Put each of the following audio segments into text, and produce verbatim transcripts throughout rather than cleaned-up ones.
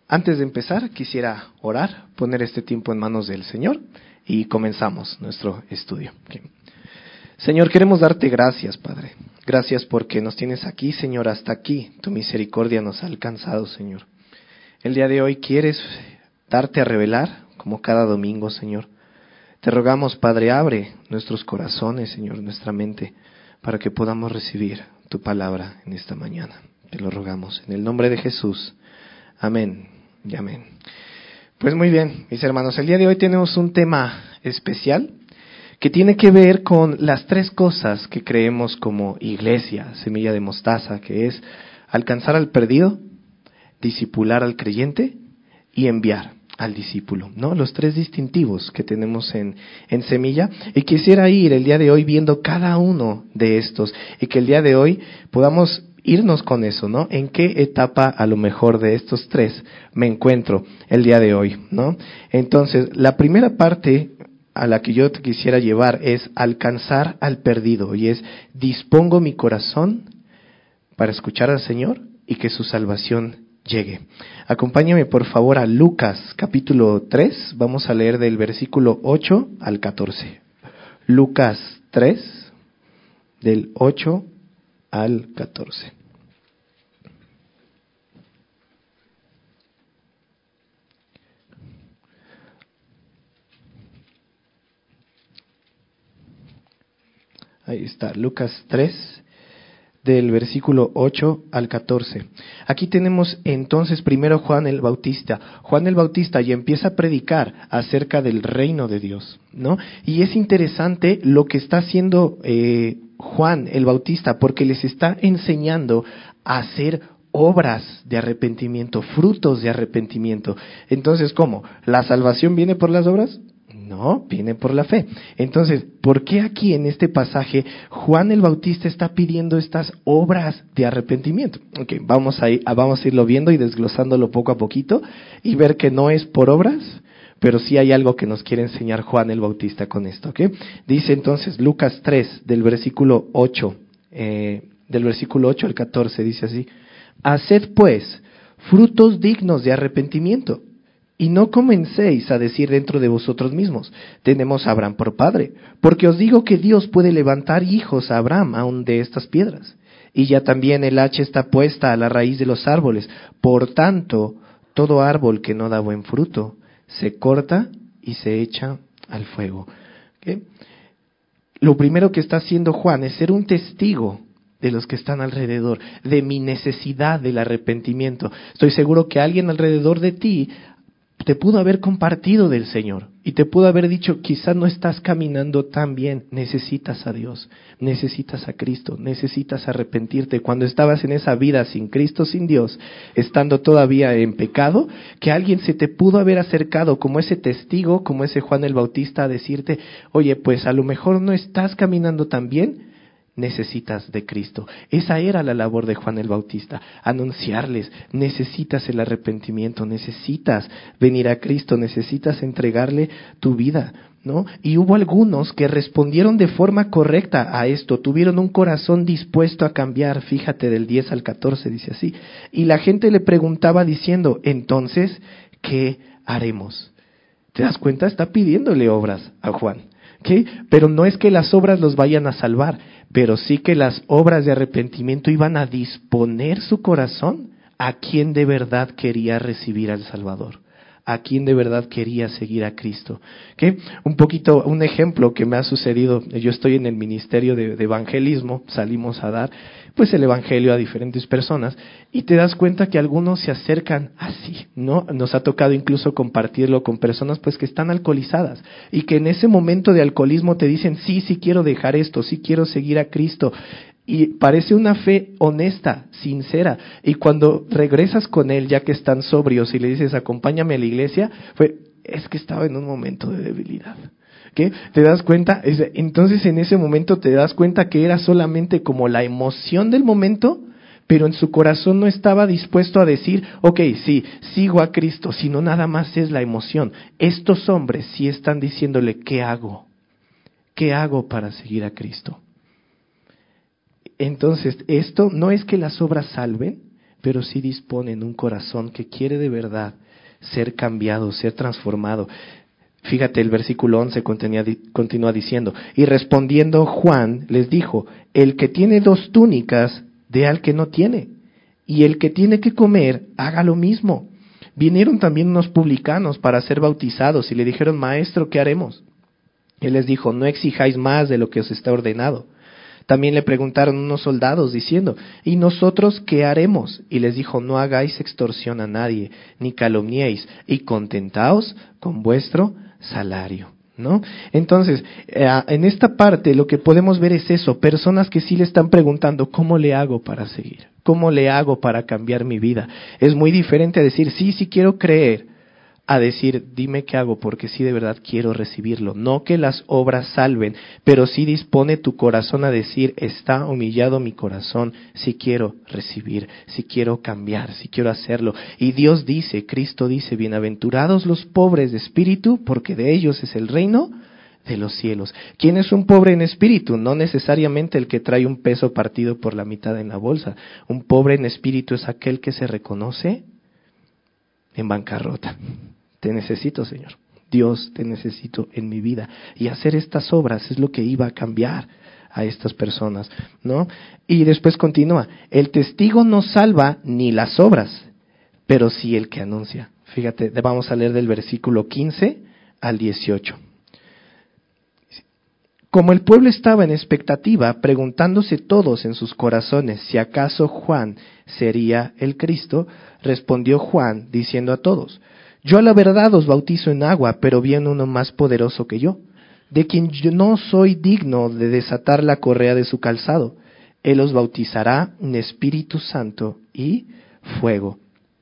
Antes de empezar, quisiera orar, poner este tiempo en manos del Señor y comenzamos nuestro estudio. Okay. Señor, queremos darte gracias, Padre. Gracias porque nos tienes aquí, Señor, hasta aquí. Tu misericordia nos ha alcanzado, Señor. El día de hoy quieres darte a revelar, como cada domingo, Señor. Te rogamos, Padre, abre nuestros corazones, Señor, nuestra mente, para que podamos recibir tu palabra en esta mañana. Te lo rogamos en el nombre de Jesús. Amén y amén. Pues muy bien, mis hermanos, el día de hoy tenemos un tema especial que tiene que ver con las tres cosas que creemos como iglesia, semilla de mostaza, que es alcanzar al perdido, discipular al creyente y enviar al discípulo, ¿no? Los tres distintivos que tenemos en, en Semilla. Y quisiera ir el día de hoy viendo cada uno de estos y que el día de hoy podamos irnos con eso, ¿no? ¿En qué etapa a lo mejor de estos tres me encuentro el día de hoy, ¿no? Entonces, la primera parte a la que yo te quisiera llevar es alcanzar al perdido, y es dispongo mi corazón para escuchar al Señor y que su salvación llegue. Acompáñame por favor a Lucas capítulo tres, vamos a leer del versículo ocho al catorce. Lucas tres, del ocho al catorce. Ahí está, Lucas tres, del versículo ocho al catorce. Aquí tenemos entonces primero Juan el Bautista. Juan el Bautista ya empieza a predicar acerca del reino de Dios, ¿no? Y es interesante lo que está haciendo eh, Juan el Bautista, porque les está enseñando a hacer obras de arrepentimiento, frutos de arrepentimiento. Entonces, ¿cómo? ¿La salvación viene por las obras? No, viene por la fe. Entonces, ¿por qué aquí en este pasaje Juan el Bautista está pidiendo estas obras de arrepentimiento? Okay, vamos a ir, vamos a irlo viendo y desglosándolo poco a poquito y ver que no es por obras, pero sí hay algo que nos quiere enseñar Juan el Bautista con esto. ¿Okay? Dice entonces Lucas tres, del versículo ocho, eh, del versículo ocho al catorce, dice así: Haced pues frutos dignos de arrepentimiento. Y no comencéis a decir dentro de vosotros mismos, tenemos a Abraham por padre, porque os digo que Dios puede levantar hijos a Abraham aun de estas piedras. Y ya también el hacha está puesta a la raíz de los árboles. Por tanto, todo árbol que no da buen fruto se corta y se echa al fuego. ¿Okay? Lo primero que está haciendo Juan es ser un testigo de los que están alrededor, de mi necesidad del arrepentimiento. Estoy seguro que alguien alrededor de ti te pudo haber compartido del Señor y te pudo haber dicho, quizás no estás caminando tan bien, necesitas a Dios, necesitas a Cristo, necesitas arrepentirte. Cuando estabas en esa vida sin Cristo, sin Dios, estando todavía en pecado, que alguien se te pudo haber acercado como ese testigo, como ese Juan el Bautista, a decirte, oye, pues a lo mejor no estás caminando tan bien, necesitas de Cristo. Esa era la labor de Juan el Bautista, anunciarles, necesitas el arrepentimiento, necesitas venir a Cristo, necesitas entregarle tu vida, ¿no? Y hubo algunos que respondieron de forma correcta a esto, tuvieron un corazón dispuesto a cambiar. Fíjate, del diez al catorce dice así: y la gente le preguntaba diciendo, entonces, ¿qué haremos? ¿Te das cuenta? Está pidiéndole obras a Juan, ¿okay? Pero no es que las obras los vayan a salvar, pero sí que las obras de arrepentimiento iban a disponer su corazón a quien de verdad quería recibir al Salvador, a quien de verdad quería seguir a Cristo. ¿Okay? Un poquito, un ejemplo que me ha sucedido, yo estoy en el ministerio de, de evangelismo, salimos a dar pues el evangelio a diferentes personas y te das cuenta que algunos se acercan así, ¿no? Nos ha tocado incluso compartirlo con personas pues que están alcoholizadas y que en ese momento de alcoholismo te dicen, sí, sí quiero dejar esto, sí quiero seguir a Cristo. Y parece una fe honesta, sincera. Y cuando regresas con él, ya que están sobrios, y le dices, acompáñame a la iglesia, fue, es que estaba en un momento de debilidad. ¿Qué? ¿Te das cuenta? Entonces en ese momento te das cuenta que era solamente como la emoción del momento, pero en su corazón no estaba dispuesto a decir, ok, sí, sigo a Cristo, sino nada más es la emoción. Estos hombres sí están diciéndole, ¿qué hago? ¿Qué hago para seguir a Cristo? Entonces, esto no es que las obras salven, pero sí disponen un corazón que quiere de verdad ser cambiado, ser transformado. Fíjate, el versículo once continúa, continúa diciendo, y respondiendo Juan les dijo, el que tiene dos túnicas, dé al que no tiene, y el que tiene que comer, haga lo mismo. Vinieron también unos publicanos para ser bautizados y le dijeron, maestro, ¿qué haremos? Él les dijo, no exijáis más de lo que os está ordenado. También le preguntaron unos soldados diciendo, ¿y nosotros qué haremos? Y les dijo, no hagáis extorsión a nadie, ni calumniéis, y contentaos con vuestro salario, ¿no? Entonces, eh, en esta parte lo que podemos ver es eso, personas que sí le están preguntando, ¿cómo le hago para seguir? ¿Cómo le hago para cambiar mi vida? Es muy diferente a decir, sí, sí quiero creer, a decir, dime qué hago, porque sí de verdad quiero recibirlo. No que las obras salven, pero sí dispone tu corazón a decir, está humillado mi corazón, si quiero recibir, si quiero cambiar, si quiero hacerlo. Y Dios dice, Cristo dice, bienaventurados los pobres de espíritu, porque de ellos es el reino de los cielos. ¿Quién es un pobre en espíritu? No necesariamente el que trae un peso partido por la mitad en la bolsa. Un pobre en espíritu es aquel que se reconoce en bancarrota. Te necesito, Señor. Dios, te necesito en mi vida. Y hacer estas obras es lo que iba a cambiar a estas personas, ¿no? Y después continúa. El testigo no salva ni las obras, pero sí el que anuncia. Fíjate, vamos a leer del versículo quince al dieciocho. Como el pueblo estaba en expectativa, preguntándose todos en sus corazones si acaso Juan sería el Cristo, respondió Juan diciendo a todos, yo a la verdad os bautizo en agua, pero viene uno más poderoso que yo, de quien yo no soy digno de desatar la correa de su calzado. Él os bautizará en Espíritu Santo y fuego.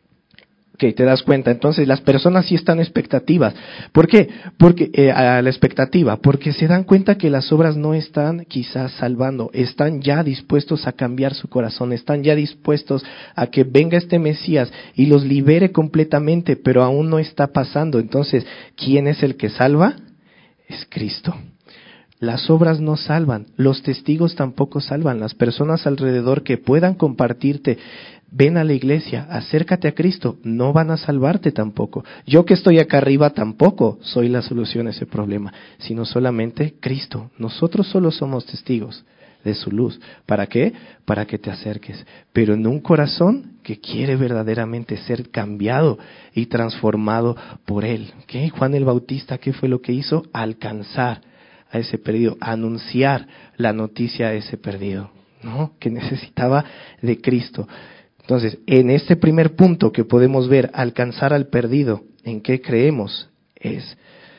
Ok, te das cuenta, entonces las personas sí están expectativas. ¿Por qué? Porque eh, a la expectativa, porque se dan cuenta que las obras no están quizás salvando, están ya dispuestos a cambiar su corazón, están ya dispuestos a que venga este Mesías y los libere completamente, pero aún no está pasando. Entonces, ¿quién es el que salva? Es Cristo. Las obras no salvan, los testigos tampoco salvan, las personas alrededor que puedan compartirte, ven a la iglesia, acércate a Cristo, no van a salvarte tampoco. Yo que estoy acá arriba tampoco soy la solución a ese problema, sino solamente Cristo. Nosotros solo somos testigos de su luz. ¿Para qué? Para que te acerques, pero en un corazón que quiere verdaderamente ser cambiado y transformado por Él. ¿Qué? Juan el Bautista, ¿qué fue lo que hizo? Alcanzar a ese perdido, anunciar la noticia a ese perdido, ¿no? Que necesitaba de Cristo. Entonces, en este primer punto que podemos ver, alcanzar al perdido, ¿en qué creemos? Es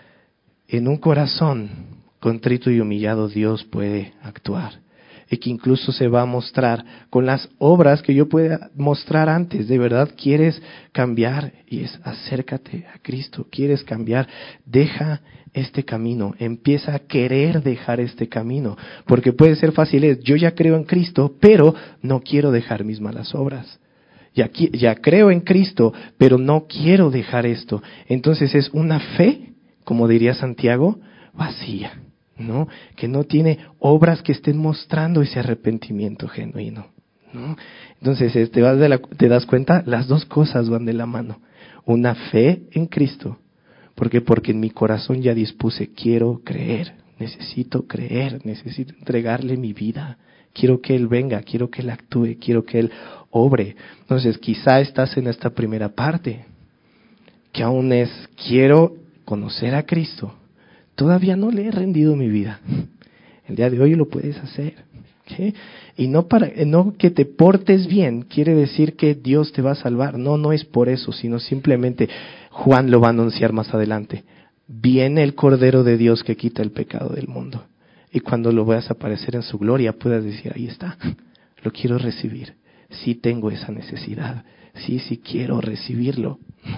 en un corazón contrito y humillado Dios puede actuar. Y que incluso se va a mostrar con las obras que yo pueda mostrar antes. De verdad quieres cambiar y es acércate a Cristo. Quieres cambiar, deja este camino, empieza a querer dejar este camino, porque puede ser fácil, es, yo ya creo en Cristo, pero no quiero dejar mis malas obras. Ya, ya creo en Cristo, pero no quiero dejar esto. Entonces es una fe, como diría Santiago, vacía, ¿no? Que no tiene obras que estén mostrando ese arrepentimiento genuino, ¿no? Entonces te, vas de la, te das cuenta, las dos cosas van de la mano. Una fe en Cristo, porque porque en mi corazón ya dispuse, quiero creer, necesito creer, necesito entregarle mi vida, quiero que Él venga, quiero que Él actúe, quiero que Él obre. Entonces quizá estás en esta primera parte, que aún es, quiero conocer a Cristo, todavía no le he rendido mi vida. El día de hoy lo puedes hacer, ¿sí? Y no para no que te portes bien quiere decir que Dios te va a salvar. No, no es por eso, sino simplemente Juan lo va a anunciar más adelante. Viene el Cordero de Dios que quita el pecado del mundo. Y cuando lo veas aparecer en su gloria, puedas decir, ahí está, lo quiero recibir. Sí tengo esa necesidad. Sí, sí quiero recibirlo.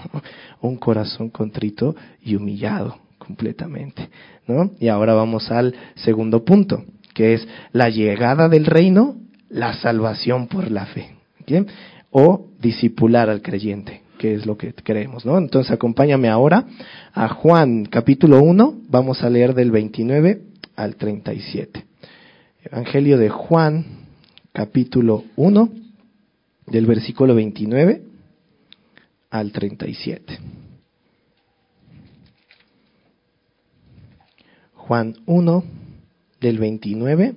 Un corazón contrito y humillado completamente, ¿no? Y ahora vamos al segundo punto, que es la llegada del reino, la salvación por la fe, ¿bien? O discipular al creyente, que es lo que creemos, ¿no? Entonces acompáñame ahora a Juan capítulo uno, vamos a leer del veintinueve al treinta y siete. Evangelio de Juan capítulo uno, del versículo veintinueve al treinta y siete. Juan uno, del veintinueve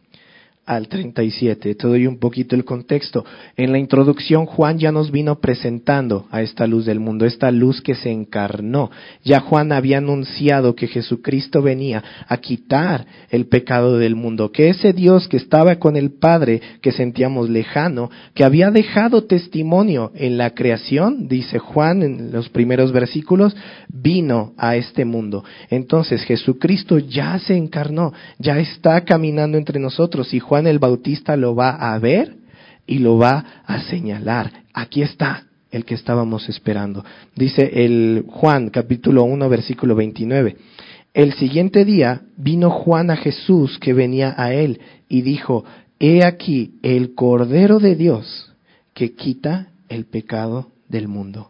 al treinta y siete. Te doy un poquito el contexto. En la introducción, Juan ya nos vino presentando a esta luz del mundo, esta luz que se encarnó. Ya Juan había anunciado que Jesucristo venía a quitar el pecado del mundo, que ese Dios que estaba con el Padre, que sentíamos lejano, que había dejado testimonio en la creación, dice Juan en los primeros versículos, vino a este mundo. Entonces Jesucristo ya se encarnó, ya está caminando entre nosotros, y Juan Juan el Bautista lo va a ver y lo va a señalar. Aquí está el que estábamos esperando. Dice el Juan capítulo uno versículo veintinueve. El siguiente día vino Juan a Jesús que venía a él y dijo: He aquí el Cordero de Dios que quita el pecado del mundo.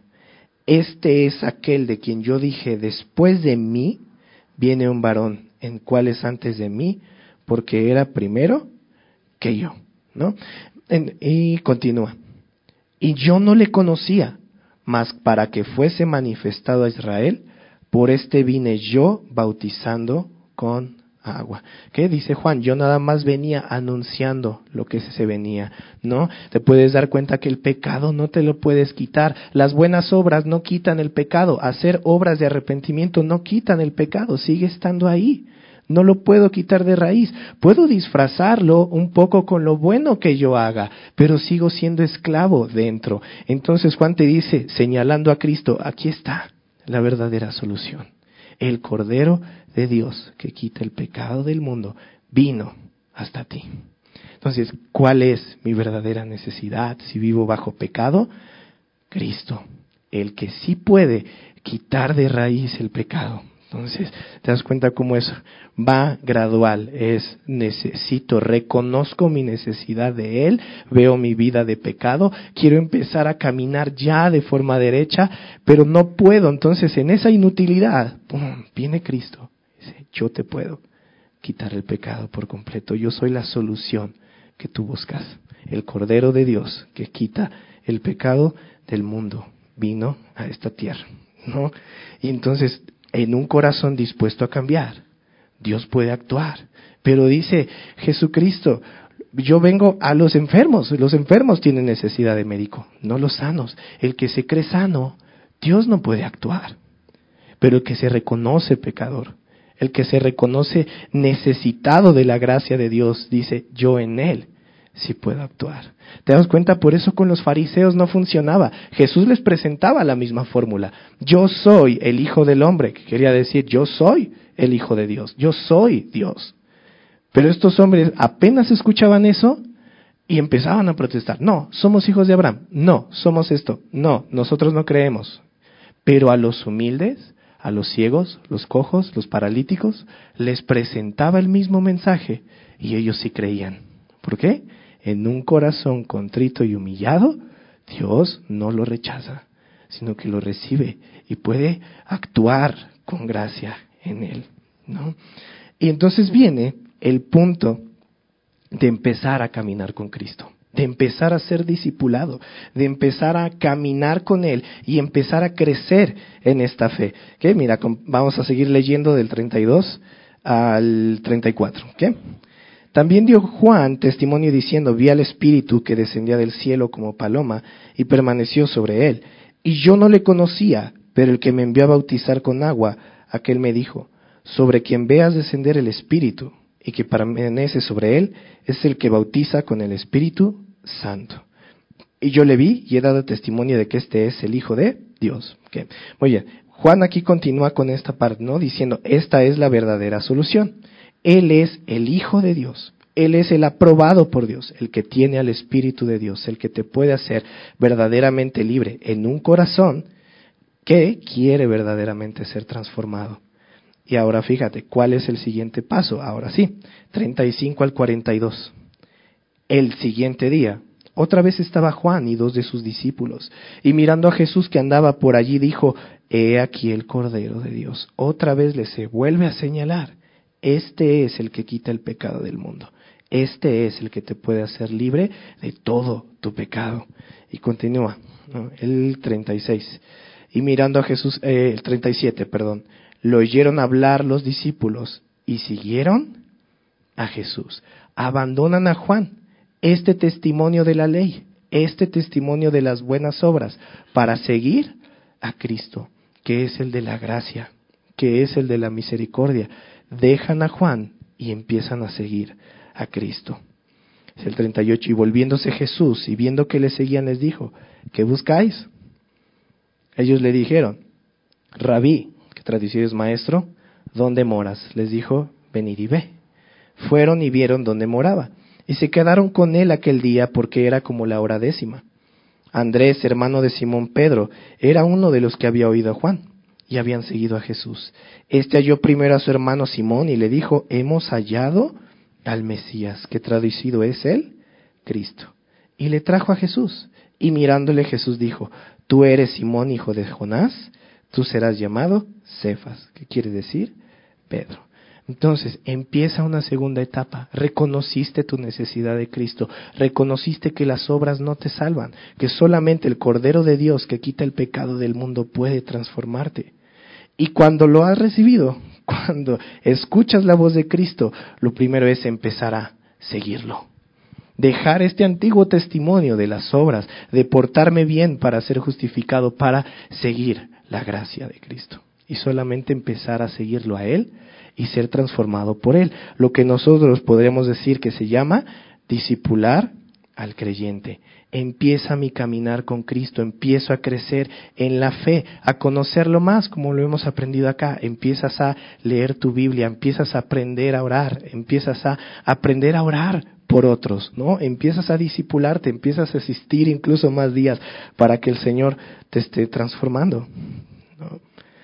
Este es aquel de quien yo dije: después de mí viene un varón, en cual es antes de mí, porque era primero que yo, ¿no? En, y continúa. Y yo no le conocía, mas para que fuese manifestado a Israel, por este vine yo bautizando con agua. ¿Qué dice Juan? Yo nada más venía anunciando lo que se venía, ¿no? Te puedes dar cuenta que el pecado no te lo puedes quitar. Las buenas obras no quitan el pecado. Hacer obras de arrepentimiento no quitan el pecado. Sigue estando ahí. No lo puedo quitar de raíz. Puedo disfrazarlo un poco con lo bueno que yo haga, pero sigo siendo esclavo dentro. Entonces Juan te dice, señalando a Cristo, aquí está la verdadera solución. El Cordero de Dios que quita el pecado del mundo vino hasta ti. Entonces, ¿cuál es mi verdadera necesidad si vivo bajo pecado? Cristo, el que sí puede quitar de raíz el pecado. Entonces, te das cuenta cómo eso va gradual, es necesito, reconozco mi necesidad de Él, veo mi vida de pecado, quiero empezar a caminar ya de forma derecha, pero no puedo. Entonces, en esa inutilidad, ¡pum!, viene Cristo, dice, yo te puedo quitar el pecado por completo, yo soy la solución que tú buscas. El Cordero de Dios que quita el pecado del mundo vino a esta tierra, ¿no? Y entonces, en un corazón dispuesto a cambiar, Dios puede actuar. Pero dice Jesucristo, yo vengo a los enfermos, los enfermos tienen necesidad de médico, no los sanos. El que se cree sano, Dios no puede actuar. Pero el que se reconoce pecador, el que se reconoce necesitado de la gracia de Dios, dice, yo en Él sí puedo actuar. ¿Te das cuenta? Por eso con los fariseos no funcionaba. Jesús les presentaba la misma fórmula. Yo soy el Hijo del Hombre, que quería decir, yo soy el Hijo de Dios, yo soy Dios. Pero estos hombres apenas escuchaban eso y empezaban a protestar. No, somos hijos de Abraham. No, somos esto. No, nosotros no creemos. Pero a los humildes, a los ciegos, los cojos, los paralíticos, les presentaba el mismo mensaje y ellos sí creían. ¿Por qué? En un corazón contrito y humillado, Dios no lo rechaza, sino que lo recibe y puede actuar con gracia en él, ¿no? Y entonces viene el punto de empezar a caminar con Cristo, de empezar a ser discipulado, de empezar a caminar con Él y empezar a crecer en esta fe. ¿Qué? Mira, vamos a seguir leyendo del treinta y dos al treinta y cuatro. ¿Qué? También dio Juan testimonio diciendo, vi al Espíritu que descendía del cielo como paloma y permaneció sobre él. Y yo no le conocía, pero el que me envió a bautizar con agua, aquel me dijo, sobre quien veas descender el Espíritu y que permanece sobre él, es el que bautiza con el Espíritu Santo. Y yo le vi y he dado testimonio de que este es el Hijo de Dios. ¿Qué? Muy bien, Juan aquí continúa con esta parte, ¿no? Diciendo, esta es la verdadera solución. Él es el Hijo de Dios, Él es el aprobado por Dios, el que tiene al Espíritu de Dios, el que te puede hacer verdaderamente libre en un corazón que quiere verdaderamente ser transformado. Y ahora fíjate, ¿cuál es el siguiente paso? Ahora sí, treinta y cinco al cuarenta y dos. El siguiente día, otra vez estaba Juan y dos de sus discípulos, y mirando a Jesús que andaba por allí, dijo, he aquí el Cordero de Dios. Otra vez le se vuelve a señalar. Este es el que quita el pecado del mundo. Este es el que te puede hacer libre de todo tu pecado. Y continúa, ¿no? El treinta y seis. Y mirando a Jesús, eh, el treinta y siete, perdón, lo oyeron hablar los discípulos y siguieron a Jesús. Abandonan a Juan, este testimonio de la ley, este testimonio de las buenas obras, para seguir a Cristo, que es el de la gracia, que es el de la misericordia. Dejan a Juan y empiezan a seguir a Cristo. Es el treinta y ocho. Y volviéndose Jesús y viendo que le seguían, les dijo: ¿qué buscáis? Ellos le dijeron: Rabí, que traducido es maestro, ¿dónde moras? Les dijo: venid y ve. Fueron y vieron dónde moraba, y se quedaron con él aquel día, porque era como la hora décima. Andrés, hermano de Simón Pedro, era uno de los que había oído a Juan, y habían seguido a Jesús. Este halló primero a su hermano Simón, y le dijo: hemos hallado al Mesías, que traducido es él, Cristo. Y le trajo a Jesús, y mirándole Jesús dijo: tú eres Simón, hijo de Jonás, tú serás llamado Cefas, que quiere decir Pedro. Entonces empieza una segunda etapa. Reconociste tu necesidad de Cristo, reconociste que las obras no te salvan, que solamente el Cordero de Dios que quita el pecado del mundo puede transformarte. Y cuando lo has recibido, cuando escuchas la voz de Cristo, lo primero es empezar a seguirlo. Dejar este antiguo testimonio de las obras, de portarme bien para ser justificado, para seguir la gracia de Cristo. Y solamente empezar a seguirlo a Él y ser transformado por Él. Lo que nosotros podríamos decir que se llama discipular al creyente. Empieza mi caminar con Cristo, empiezo a crecer en la fe, a conocerlo más, como lo hemos aprendido acá. Empiezas a leer tu Biblia, empiezas a aprender a orar, empiezas a aprender a orar por otros, ¿no? Empiezas a discipularte, empiezas a asistir incluso más días para que el Señor te esté transformando, ¿no?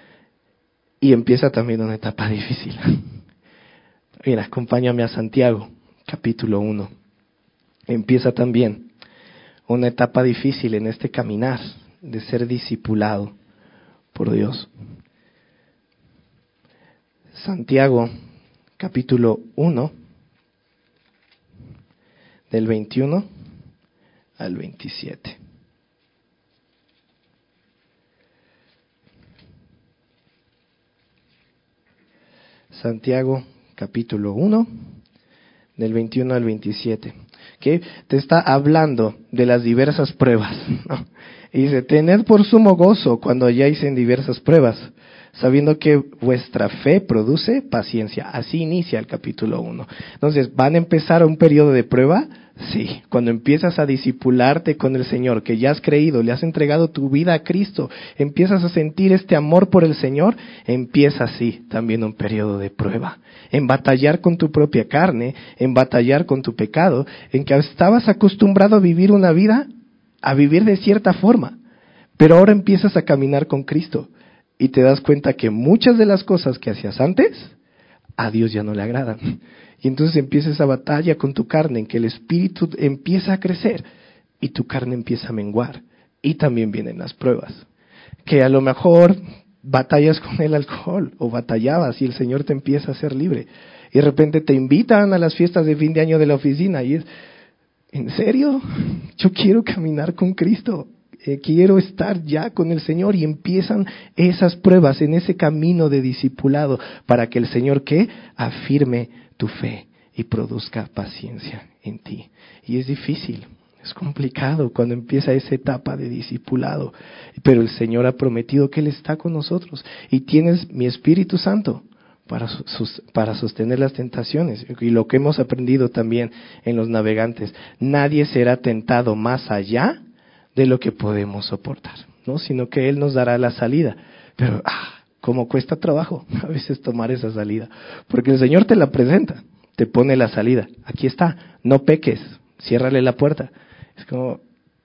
Y empieza también una etapa difícil. Mira, acompáñame a Santiago, capítulo uno. Empieza también una etapa difícil en este caminar de ser discipulado por Dios. Santiago, capítulo uno, del veintiuno al veintisiete. Santiago, capítulo uno, del veintiuno al veintisiete, que te está hablando de las diversas pruebas, ¿no? Y dice: tened por sumo gozo cuando halláis en diversas pruebas, sabiendo que vuestra fe produce paciencia. Así inicia el capítulo uno. Entonces, ¿van a empezar un periodo de prueba? Sí, cuando empiezas a discipularte con el Señor, que ya has creído, le has entregado tu vida a Cristo, empiezas a sentir este amor por el Señor, empieza así también un periodo de prueba, en batallar con tu propia carne, en batallar con tu pecado, en que estabas acostumbrado a vivir una vida, a vivir de cierta forma, pero ahora empiezas a caminar con Cristo y te das cuenta que muchas de las cosas que hacías antes, a Dios ya no le agradan. Y entonces empieza esa batalla con tu carne, en que el espíritu empieza a crecer y tu carne empieza a menguar. Y también vienen las pruebas, que a lo mejor batallas con el alcohol o batallabas y el Señor te empieza a hacer libre. Y de repente te invitan a las fiestas de fin de año de la oficina y es: ¿en serio? Yo quiero caminar con Cristo. Eh, quiero estar ya con el Señor, y empiezan esas pruebas en ese camino de discipulado para que el Señor, ¿qué? Afirme tu fe y produzca paciencia en ti. Y es difícil, es complicado cuando empieza esa etapa de discipulado, pero el Señor ha prometido que Él está con nosotros y tienes mi Espíritu Santo para, sus, para sostener las tentaciones. Y lo que hemos aprendido también en los navegantes: nadie será tentado más allá de lo que podemos soportar, ¿no? Sino que Él nos dará la salida. Pero, ah, cómo cuesta trabajo a veces tomar esa salida, porque el Señor te la presenta, te pone la salida. Aquí está, no peques, ciérrale la puerta. Es como,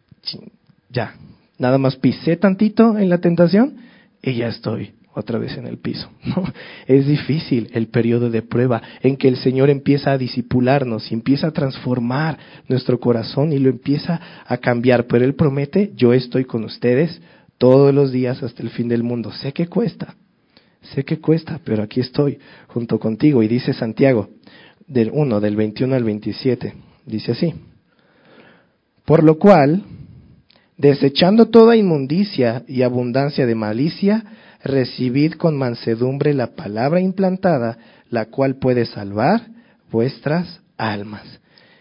ya, nada más pisé tantito en la tentación y ya estoy otra vez en el piso, ¿no? Es difícil el periodo de prueba en que el Señor empieza a discipularnos y empieza a transformar nuestro corazón y lo empieza a cambiar, pero Él promete: yo estoy con ustedes todos los días hasta el fin del mundo. Sé que cuesta, sé que cuesta, pero aquí estoy junto contigo. Y dice Santiago: del uno, del veintiuno al veintisiete. Dice así: por lo cual, desechando toda inmundicia y abundancia de malicia, recibid con mansedumbre la palabra implantada, la cual puede salvar vuestras almas.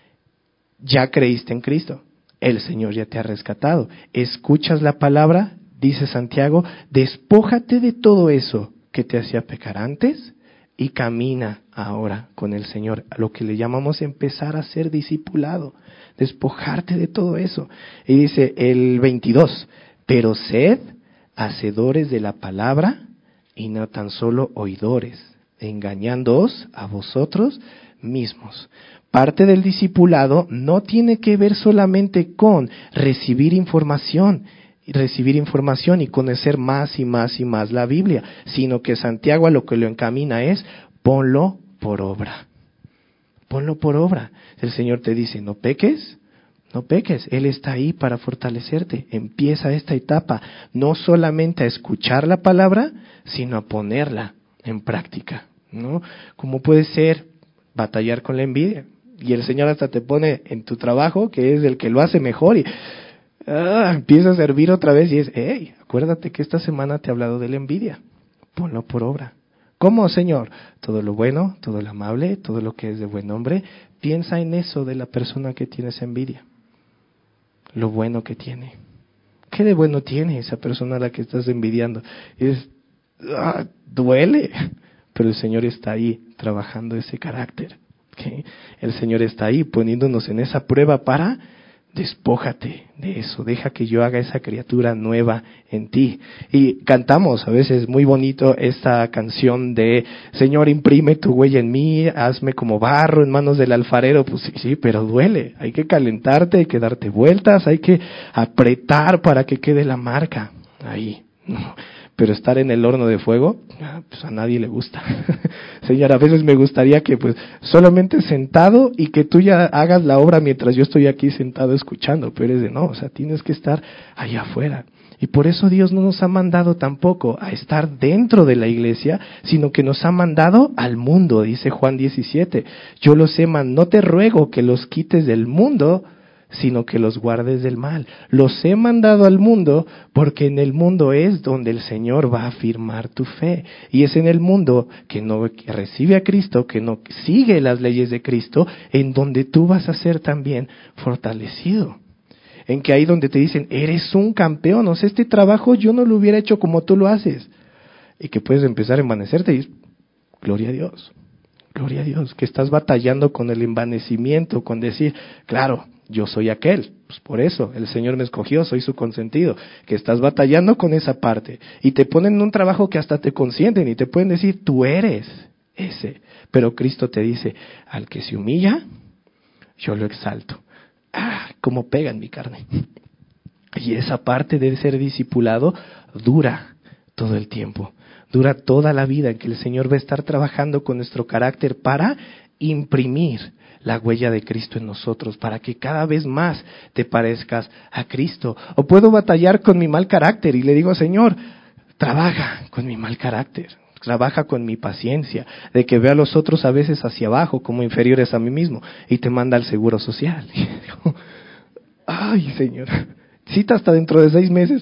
Ya creíste en Cristo, el Señor ya te ha rescatado. Escuchas la palabra, dice Santiago, despójate de todo eso que te hacía pecar antes y camina ahora con el Señor, a lo que le llamamos empezar a ser discipulado, despojarte de todo eso. Y dice el veintidós, pero sed hacedores de la palabra y no tan solo oidores, engañándoos a vosotros mismos. Parte del discipulado no tiene que ver solamente con recibir información, recibir información y conocer más y más y más la Biblia, sino que Santiago a lo que lo encamina es ponlo por obra. Ponlo por obra. El Señor te dice, no peques, no peques. Él está ahí para fortalecerte. Empieza esta etapa, no solamente a escuchar la palabra, sino a ponerla en práctica, ¿no? Como puede ser batallar con la envidia. Y el Señor hasta te pone en tu trabajo, que es el que lo hace mejor, y ah, empieza a servir otra vez y es, hey, acuérdate que esta semana te he hablado de la envidia. Ponlo por obra. ¿Cómo, Señor? Todo lo bueno, todo lo amable, todo lo que es de buen nombre. Piensa en eso de la persona que tienes envidia. Lo bueno que tiene. ¿Qué de bueno tiene esa persona a la que estás envidiando? Es, ah, duele, pero el Señor está ahí trabajando ese carácter. ¿Okay? El Señor está ahí poniéndonos en esa prueba para despójate de eso, deja que yo haga esa criatura nueva en ti. Y cantamos a veces muy bonito esta canción de Señor, imprime tu huella en mí, hazme como barro en manos del alfarero. Pues sí, sí, pero duele, hay que calentarte, hay que darte vueltas, hay que apretar para que quede la marca ahí. No. Pero estar en el horno de fuego, pues a nadie le gusta. Señor, a veces me gustaría que pues solamente sentado y que tú ya hagas la obra mientras yo estoy aquí sentado escuchando, pero es de no, o sea, tienes que estar allá afuera. Y por eso Dios no nos ha mandado tampoco a estar dentro de la iglesia, sino que nos ha mandado al mundo, dice Juan diecisiete. Yo los he mandado, no te ruego que los quites del mundo, sino que los guardes del mal. Los he mandado al mundo porque en el mundo es donde el Señor va a afirmar tu fe. Y es en el mundo que no que recibe a Cristo, que no sigue las leyes de Cristo, en donde tú vas a ser también fortalecido. En que ahí donde te dicen, eres un campeón, o sea, este trabajo yo no lo hubiera hecho como tú lo haces. Y que puedes empezar a envanecerte y gloria a Dios. Gloria a Dios, que estás batallando con el envanecimiento, con decir, claro, yo soy aquel, pues por eso el Señor me escogió, soy su consentido, que estás batallando con esa parte y te ponen en un trabajo que hasta te consienten y te pueden decir, tú eres ese, pero Cristo te dice, al que se humilla, yo lo exalto. Ah, cómo pega en mi carne. Y esa parte de ser discipulado dura todo el tiempo, dura toda la vida en que el Señor va a estar trabajando con nuestro carácter para imprimir la huella de Cristo en nosotros, para que cada vez más te parezcas a Cristo. O puedo batallar con mi mal carácter y le digo, Señor, trabaja con mi mal carácter, trabaja con mi paciencia, de que vea a los otros a veces hacia abajo como inferiores a mí mismo, y te manda al seguro social. Y digo, ay, Señor, cita hasta dentro de seis meses.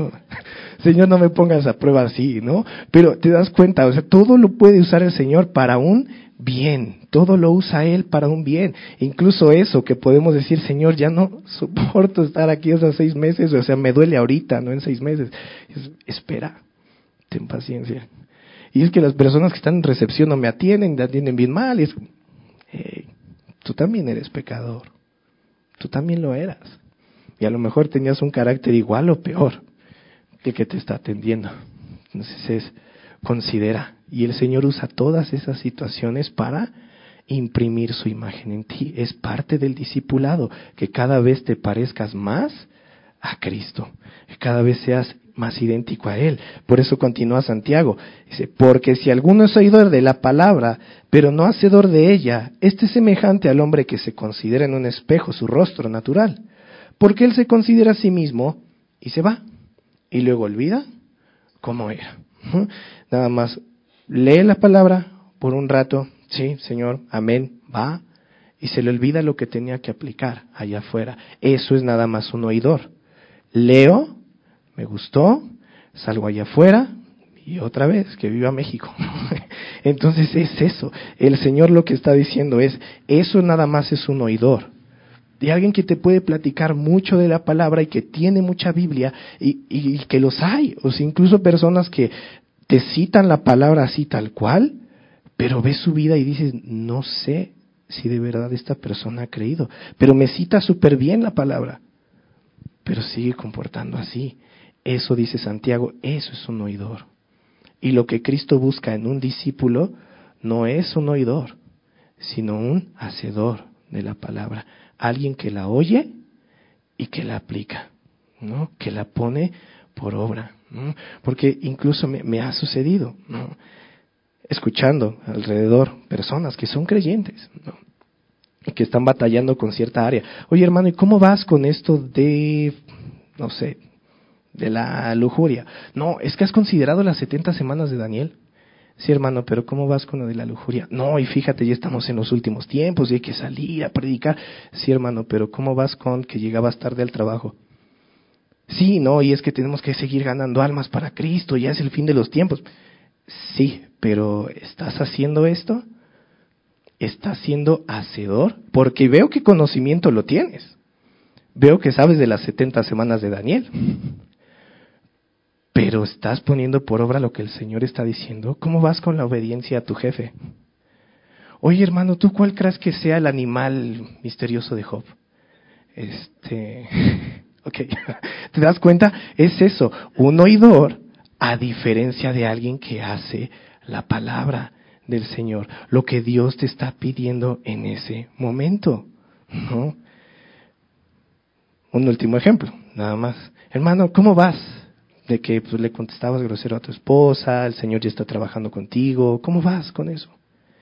Señor, no me pongas a prueba así, ¿no? Pero te das cuenta, o sea, todo lo puede usar el Señor para un bien, todo lo usa Él para un bien, incluso eso que podemos decir, Señor, ya no soporto estar aquí esos seis meses, o sea, me duele ahorita, no en seis meses. Es, espera, ten paciencia. Y es que las personas que están en recepción no me atienden, me atienden bien mal, y es, hey, tú también eres pecador, tú también lo eras, y a lo mejor tenías un carácter igual o peor el que te está atendiendo. Entonces es, considera, y el Señor usa todas esas situaciones para imprimir su imagen en ti. Es parte del discipulado, que cada vez te parezcas más a Cristo, que cada vez seas más idéntico a Él. Por eso continúa Santiago, dice, porque si alguno es oidor de la palabra, pero no hacedor de ella, este es semejante al hombre que se considera en un espejo su rostro natural, porque él se considera a sí mismo y se va, y luego olvida cómo era. Nada más lee la palabra por un rato, sí, Señor, amén, va y se le olvida lo que tenía que aplicar allá afuera. Eso es nada más un oidor. Leo, me gustó, salgo allá afuera y otra vez que viva México. Entonces es eso. El Señor lo que está diciendo es, eso nada más es un oidor. De alguien que te puede platicar mucho de la palabra y que tiene mucha Biblia y, y, y que los hay. O sea, incluso personas que te citan la palabra así tal cual, pero ves su vida y dices, no sé si de verdad esta persona ha creído, pero me cita súper bien la palabra, pero sigue comportando así. Eso dice Santiago, eso es un oidor. Y lo que Cristo busca en un discípulo no es un oidor, sino un hacedor de la palabra. Alguien que la oye y que la aplica, ¿no? Que la pone por obra, ¿no? Porque incluso me, me ha sucedido, ¿no? Escuchando alrededor personas que son creyentes, ¿no? Y que están batallando con cierta área. Oye, hermano, ¿y cómo vas con esto de, no sé, de la lujuria? No, es que has considerado las setenta semanas de Daniel. Sí, hermano, pero ¿cómo vas con lo de la lujuria? No, y fíjate, ya estamos en los últimos tiempos y hay que salir a predicar. Sí, hermano, pero ¿cómo vas con que llegabas tarde al trabajo? Sí, no, y es que tenemos que seguir ganando almas para Cristo, ya es el fin de los tiempos. Sí, pero ¿estás haciendo esto? ¿Estás siendo hacedor? Porque veo que conocimiento lo tienes. Veo que sabes de las setenta semanas de Daniel. Pero ¿estás poniendo por obra lo que el Señor está diciendo? ¿Cómo vas con la obediencia a tu jefe? Oye, hermano, ¿tú cuál crees que sea el animal misterioso de Job? Este, ok, ¿te das cuenta? Es eso, un oidor, a diferencia de alguien que hace la palabra del Señor, lo que Dios te está pidiendo en ese momento, ¿no? Un último ejemplo, nada más. Hermano, ¿cómo vas? De que pues, le contestabas grosero a tu esposa, el Señor ya está trabajando contigo, ¿cómo vas con eso?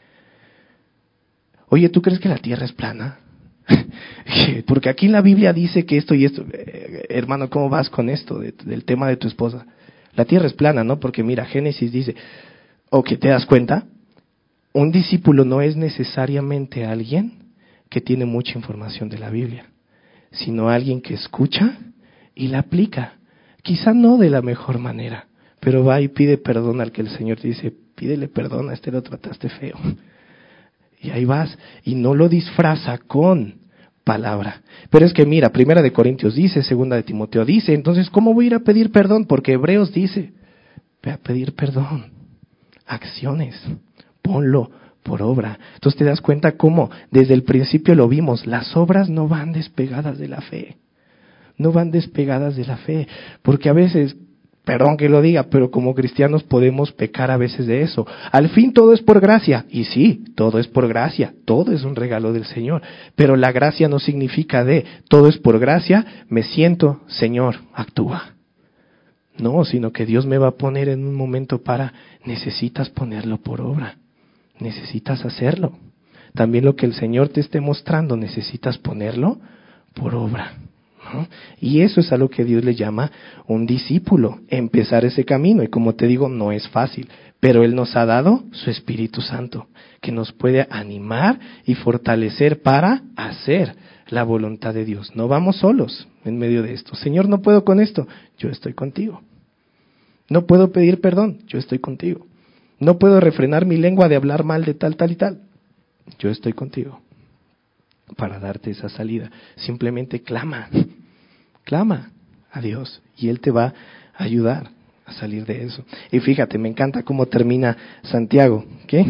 Oye, ¿tú crees que la tierra es plana? Porque aquí en la Biblia dice que esto y esto. Eh, hermano, ¿cómo vas con esto de, del tema de tu esposa? La tierra es plana, ¿no? Porque mira, Génesis dice, o que te das cuenta, un discípulo no es necesariamente alguien que tiene mucha información de la Biblia, sino alguien que escucha y la aplica. Quizá no de la mejor manera, pero va y pide perdón al que el Señor te dice, pídele perdón, a este lo trataste feo. Y ahí vas, y no lo disfraza con palabra. Pero es que mira, Primera de Corintios dice, Segunda de Timoteo dice, entonces ¿cómo voy a ir a pedir perdón? Porque Hebreos dice, ve a pedir perdón, acciones, ponlo por obra. Entonces te das cuenta cómo desde el principio lo vimos, las obras no van despegadas de la fe. No van despegadas de la fe, porque a veces, perdón que lo diga, pero como cristianos podemos pecar a veces de eso. Al fin todo es por gracia, y sí, todo es por gracia, todo es un regalo del Señor, pero la gracia no significa de, todo es por gracia, me siento, Señor, actúa. No, sino que Dios me va a poner en un momento para, necesitas ponerlo por obra, necesitas hacerlo. También lo que el Señor te esté mostrando, necesitas ponerlo por obra. ¿No? Y eso es a lo que Dios le llama un discípulo, empezar ese camino. Y como te digo, no es fácil, pero Él nos ha dado su Espíritu Santo, que nos puede animar y fortalecer para hacer la voluntad de Dios. No vamos solos en medio de esto. Señor, no puedo con esto, yo estoy contigo. No puedo pedir perdón, yo estoy contigo. No puedo refrenar mi lengua de hablar mal de tal, tal y tal, yo estoy contigo para darte esa salida. Simplemente clama, clama a Dios y Él te va a ayudar a salir de eso. Y fíjate, me encanta cómo termina Santiago, ¿qué?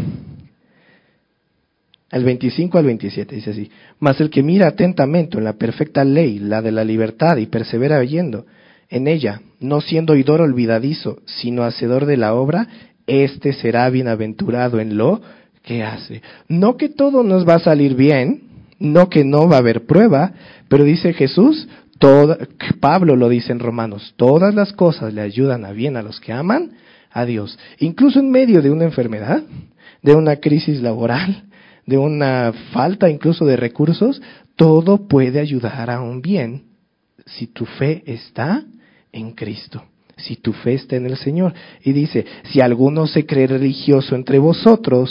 El veinticinco al veintisiete dice así: mas el que mira atentamente en la perfecta ley, la de la libertad, y persevera oyendo en ella, no siendo oidor olvidadizo, sino hacedor de la obra, éste será bienaventurado en lo que hace. No que todo nos va a salir bien, no que no va a haber prueba, pero dice Jesús, toda, Pablo lo dice en Romanos, todas las cosas le ayudan a bien a los que aman a Dios. Incluso en medio de una enfermedad, de una crisis laboral, de una falta incluso de recursos, todo puede ayudar a un bien si tu fe está en Cristo, si tu fe está en el Señor. Y dice, si alguno se cree religioso entre vosotros,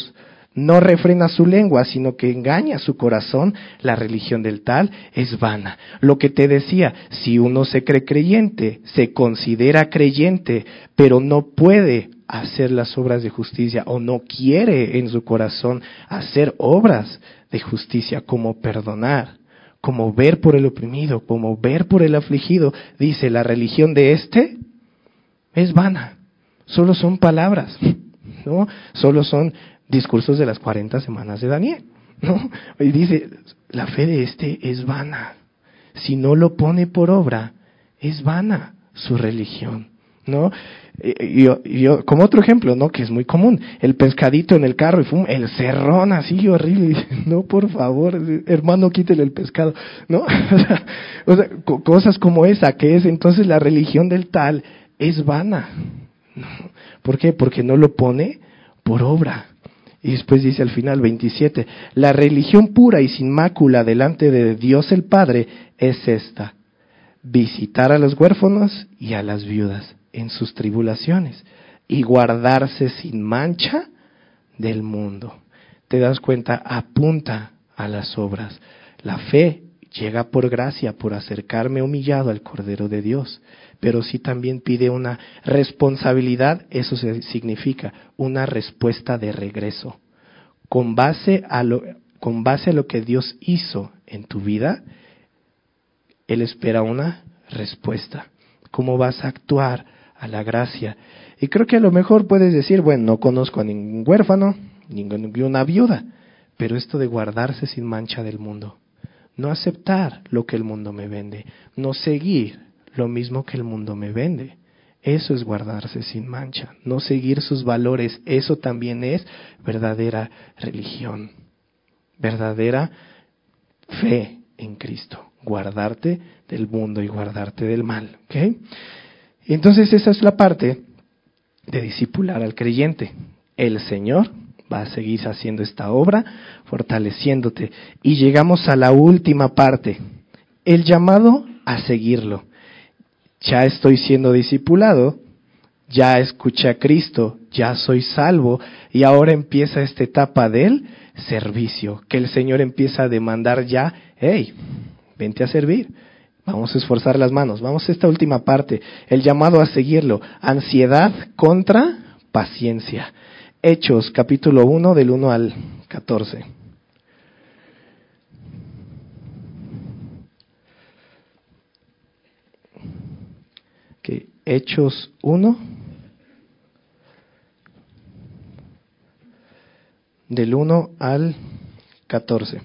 no refrena su lengua, sino que engaña su corazón, la religión del tal es vana. Lo que te decía, si uno se cree creyente, se considera creyente, pero no puede hacer las obras de justicia o no quiere en su corazón hacer obras de justicia como perdonar, como ver por el oprimido, como ver por el afligido, dice, la religión de este es vana. Solo son palabras, ¿no? Solo son discursos de las cuarenta semanas de Daniel, ¿no? Y dice, la fe de este es vana. Si no lo pone por obra, es vana su religión, ¿no? Y yo, yo, como otro ejemplo, ¿no? Que es muy común, el pescadito en el carro y fum, el cerrón así horrible. No, por favor, hermano, quítele el pescado, ¿no? O sea, o sea, co- cosas como esa, que es entonces la religión del tal, es vana, ¿no? ¿Por qué? Porque no lo pone por obra. Y después dice al final veintisiete, la religión pura y sin mácula delante de Dios el Padre es esta: visitar a los huérfanos y a las viudas en sus tribulaciones y guardarse sin mancha del mundo. Te das cuenta, apunta a las obras. La fe llega por gracia, por acercarme humillado al Cordero de Dios, pero sí también pide una responsabilidad, eso significa una respuesta de regreso. Con base a lo, con base a lo que Dios hizo en tu vida, Él espera una respuesta. ¿Cómo vas a actuar a la gracia? Y creo que a lo mejor puedes decir, bueno, no conozco a ningún huérfano, ninguna viuda, pero esto de guardarse sin mancha del mundo, no aceptar lo que el mundo me vende, no seguir lo mismo que el mundo me vende, eso es guardarse sin mancha, no seguir sus valores, eso también es verdadera religión, verdadera fe en Cristo, guardarte del mundo y guardarte del mal, ¿ok? Y entonces esa es la parte de discipular al creyente. El Señor va a seguir haciendo esta obra, fortaleciéndote. Y llegamos a la última parte, el llamado a seguirlo. Ya estoy siendo discipulado, ya escuché a Cristo, ya soy salvo, y ahora empieza esta etapa del servicio, que el Señor empieza a demandar ya, hey, vente a servir, vamos a esforzar las manos, vamos a esta última parte, el llamado a seguirlo, ansiedad contra paciencia. Hechos, capítulo uno, del uno al catorce. Okay. Hechos uno, del uno al catorce.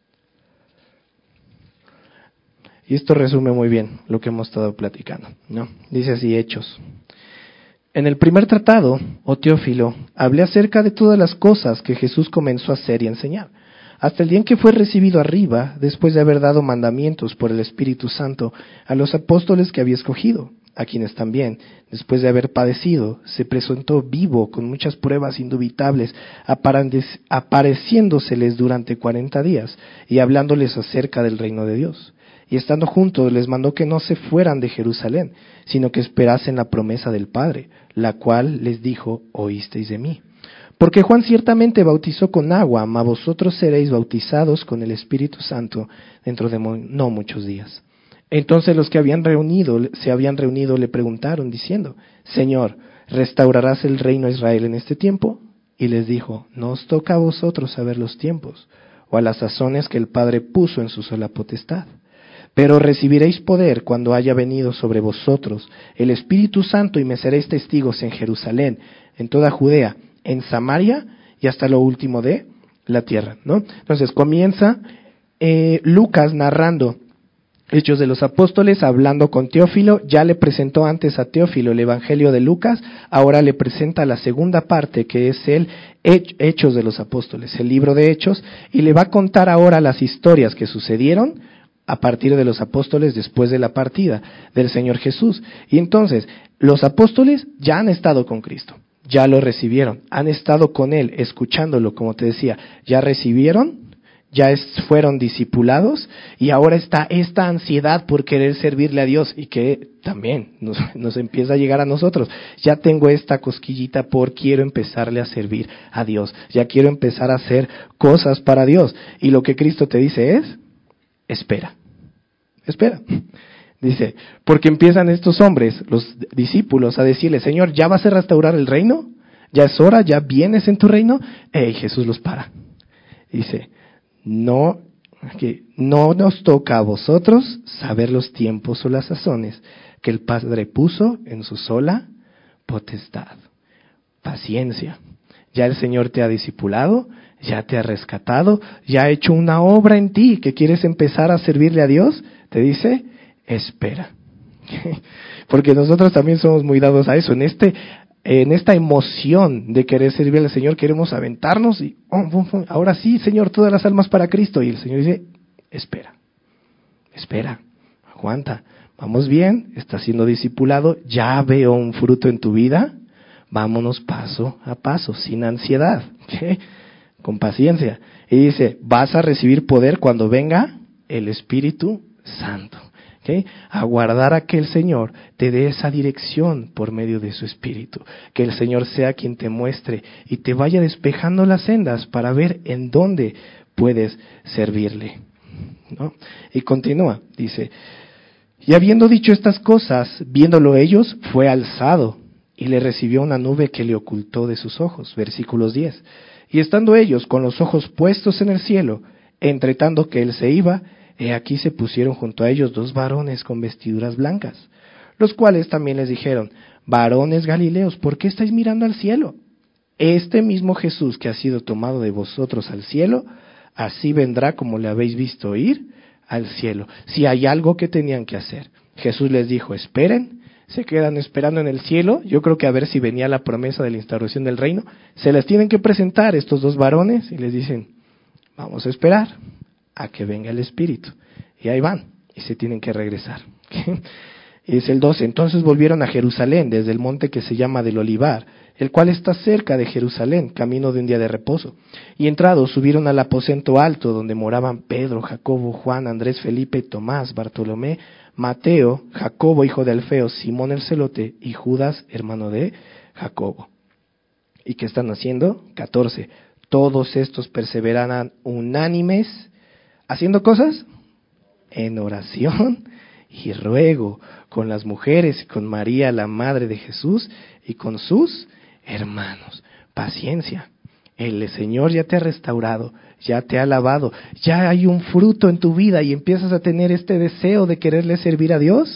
Y esto resume muy bien lo que hemos estado platicando, ¿no? Dice así, Hechos. En el primer tratado, oh Teófilo, hablé acerca de todas las cosas que Jesús comenzó a hacer y a enseñar, hasta el día en que fue recibido arriba, después de haber dado mandamientos por el Espíritu Santo a los apóstoles que había escogido, a quienes también, después de haber padecido, se presentó vivo con muchas pruebas indubitables, apareciéndoseles durante cuarenta días y hablándoles acerca del reino de Dios. Y estando juntos les mandó que no se fueran de Jerusalén, sino que esperasen la promesa del Padre, la cual les dijo, oísteis de mí. Porque Juan ciertamente bautizó con agua, mas vosotros seréis bautizados con el Espíritu Santo dentro de no muchos días. Entonces los que habían reunido, se habían reunido le preguntaron, diciendo, Señor, ¿restaurarás el reino a Israel en este tiempo? Y les dijo, no os toca a vosotros saber los tiempos, o a las sazones que el Padre puso en su sola potestad. Pero recibiréis poder cuando haya venido sobre vosotros el Espíritu Santo y me seréis testigos en Jerusalén, en toda Judea, en Samaria y hasta lo último de la tierra, ¿no? Entonces comienza eh, Lucas narrando Hechos de los Apóstoles, hablando con Teófilo. Ya le presentó antes a Teófilo el Evangelio de Lucas, ahora le presenta la segunda parte, que es el Hechos de los Apóstoles, el libro de Hechos, y le va a contar ahora las historias que sucedieron a partir de los apóstoles después de la partida del Señor Jesús. Y entonces, los apóstoles ya han estado con Cristo, ya lo recibieron, han estado con Él, escuchándolo, como te decía, ya recibieron, ya es, fueron discipulados y ahora está esta ansiedad por querer servirle a Dios y que también nos, nos empieza a llegar a nosotros. Ya tengo esta cosquillita por quiero empezarle a servir a Dios, ya quiero empezar a hacer cosas para Dios. Y lo que Cristo te dice es, espera, espera. Dice, porque empiezan estos hombres, los discípulos, a decirle, Señor, ¿ya vas a restaurar el reino? ¿Ya es hora? ¿Ya vienes en tu reino? Ey, Jesús los para. Dice, no, que no nos toca a vosotros saber los tiempos o las sazones que el Padre puso en su sola potestad. Paciencia. Ya el Señor te ha discipulado, ya te ha rescatado, ya ha hecho una obra en ti que quieres empezar a servirle a Dios. Te dice, espera. Porque nosotros también somos muy dados a eso. En este En esta emoción de querer servir al Señor, queremos aventarnos y oh, oh, oh, ahora sí, Señor, todas las almas para Cristo. Y el Señor dice, espera, espera, aguanta, vamos bien, estás siendo discipulado, ya veo un fruto en tu vida, vámonos paso a paso, sin ansiedad, ¿okay? Con paciencia. Y dice, vas a recibir poder cuando venga el Espíritu Santo. ¿Okay? Aguardar a que el Señor te dé esa dirección por medio de su Espíritu, que el Señor sea quien te muestre y te vaya despejando las sendas para ver en dónde puedes servirle, ¿no? Y continúa, dice, y habiendo dicho estas cosas, viéndolo ellos, fue alzado y le recibió una nube que le ocultó de sus ojos, versículos diez, y estando ellos con los ojos puestos en el cielo, entre tanto que él se iba, he aquí se pusieron junto a ellos dos varones con vestiduras blancas, los cuales también les dijeron, varones Galileos, ¿por qué estáis mirando al cielo? Este mismo Jesús que ha sido tomado de vosotros al cielo, así vendrá como le habéis visto ir al cielo. Si hay algo que tenían que hacer, Jesús les dijo, esperen, se quedan esperando en el cielo, yo creo que a ver si venía la promesa de la instauración del reino, se les tienen que presentar estos dos varones y les dicen, vamos a esperar a que venga el Espíritu. Y ahí van, y se tienen que regresar. Y es el doce, entonces volvieron a Jerusalén, desde el monte que se llama del Olivar, el cual está cerca de Jerusalén, camino de un día de reposo. Y entrados, subieron al aposento alto, donde moraban Pedro, Jacobo, Juan, Andrés, Felipe, Tomás, Bartolomé, Mateo, Jacobo, hijo de Alfeo, Simón el celote, y Judas, hermano de Jacobo. ¿Y qué están haciendo? catorce, todos estos perseveraban unánimes, ¿haciendo cosas? En oración y ruego con las mujeres y con María, la madre de Jesús, y con sus hermanos. Paciencia. El Señor ya te ha restaurado, ya te ha lavado, ya hay un fruto en tu vida y empiezas a tener este deseo de quererle servir a Dios.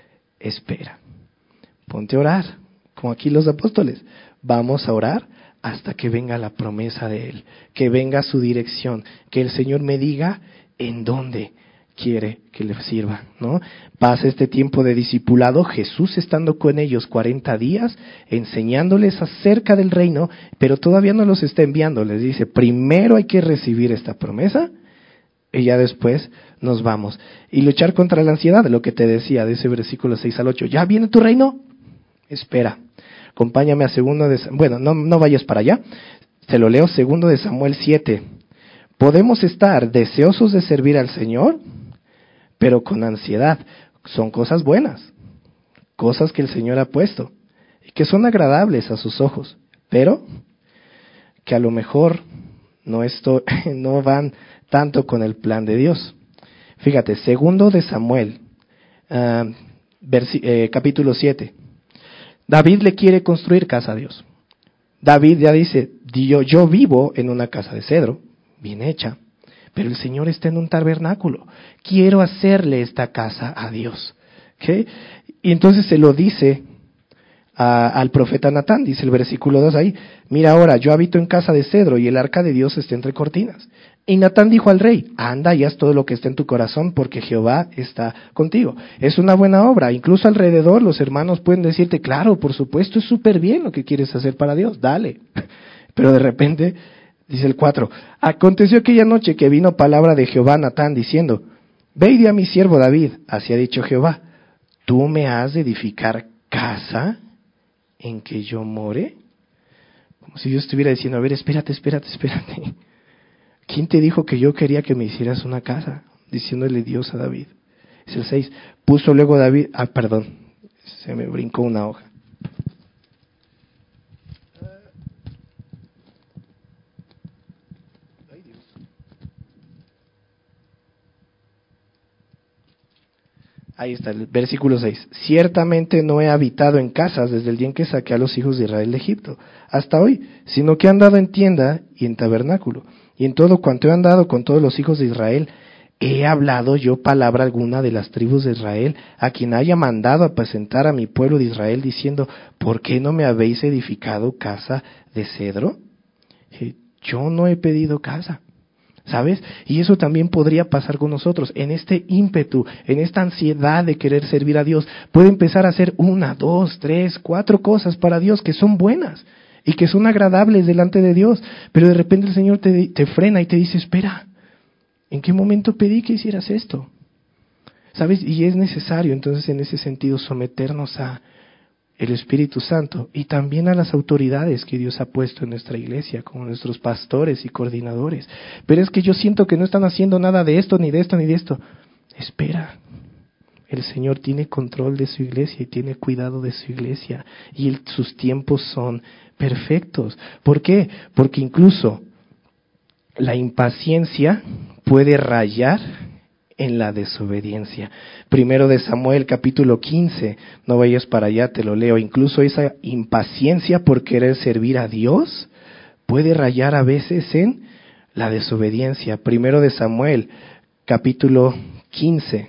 Espera. Ponte a orar, como aquí los apóstoles. Vamos a orar hasta que venga la promesa de Él, que venga su dirección, que el Señor me diga en dónde quiere que le sirva, ¿no? Pasa este tiempo de discipulado, Jesús estando con ellos cuarenta días, enseñándoles acerca del reino, pero todavía no los está enviando, les dice, primero hay que recibir esta promesa, y ya después nos vamos. Y luchar contra la ansiedad, lo que te decía de ese versículo seis al ocho, ¿ya viene tu reino? Espera, acompáñame a segundo de, bueno, no, no vayas para allá, te lo leo, segundo de Samuel siete. Podemos estar deseosos de servir al Señor, pero con ansiedad. Son cosas buenas, cosas que el Señor ha puesto y que son agradables a sus ojos, pero que a lo mejor no, esto, no van tanto con el plan de Dios. Fíjate, segundo de Samuel, uh, versi, eh, capítulo siete. David le quiere construir casa a Dios. David ya dice, yo, yo vivo en una casa de cedro, bien hecha, pero el Señor está en un tabernáculo. Quiero hacerle esta casa a Dios. ¿Okay? Y entonces se lo dice a, al profeta Natán, dice el versículo dos ahí, mira ahora, yo habito en casa de cedro y el arca de Dios está entre cortinas. Y Natán dijo al rey, anda y haz todo lo que está en tu corazón porque Jehová está contigo. Es una buena obra, incluso alrededor los hermanos pueden decirte, claro, por supuesto, es súper bien lo que quieres hacer para Dios, dale. Pero de repente, dice el cuatro, aconteció aquella noche que vino palabra de Jehová a Natán diciendo, ve y di a mi siervo David, así ha dicho Jehová, ¿tú me has de edificar casa en que yo more? Como si Dios estuviera diciendo, a ver, espérate, espérate, espérate. ¿Quién te dijo que yo quería que me hicieras una casa? Diciéndole Dios a David. Es el seis. Puso luego David, ah, perdón, se me brincó una hoja. Ahí está, el versículo seis. Ciertamente no he habitado en casas desde el día en que saqué a los hijos de Israel de Egipto, hasta hoy, sino que he andado en tienda y en tabernáculo. Y en todo cuanto he andado con todos los hijos de Israel, ¿he hablado yo palabra alguna de las tribus de Israel, a quien haya mandado a apacentar a mi pueblo de Israel, diciendo, ¿por qué no me habéis edificado casa de cedro? Yo no he pedido casa. ¿Sabes? Y eso también podría pasar con nosotros. En este ímpetu, en esta ansiedad de querer servir a Dios, puede empezar a hacer una, dos, tres, cuatro cosas para Dios que son buenas y que son agradables delante de Dios. Pero de repente el Señor te, te frena y te dice, espera, ¿en qué momento pedí que hicieras esto? ¿Sabes? Y es necesario entonces en ese sentido someternos a el Espíritu Santo y también a las autoridades que Dios ha puesto en nuestra iglesia, como nuestros pastores y coordinadores. Pero es que yo siento que no están haciendo nada de esto, ni de esto, ni de esto. Espera, el Señor tiene control de su iglesia y tiene cuidado de su iglesia y el, sus tiempos son perfectos. ¿Por qué? Porque incluso la impaciencia puede rayar en la desobediencia. Primero de Samuel capítulo quince, no vayas para allá, te lo leo. Incluso esa impaciencia por querer servir a Dios puede rayar a veces en la desobediencia. Primero de Samuel capítulo quince,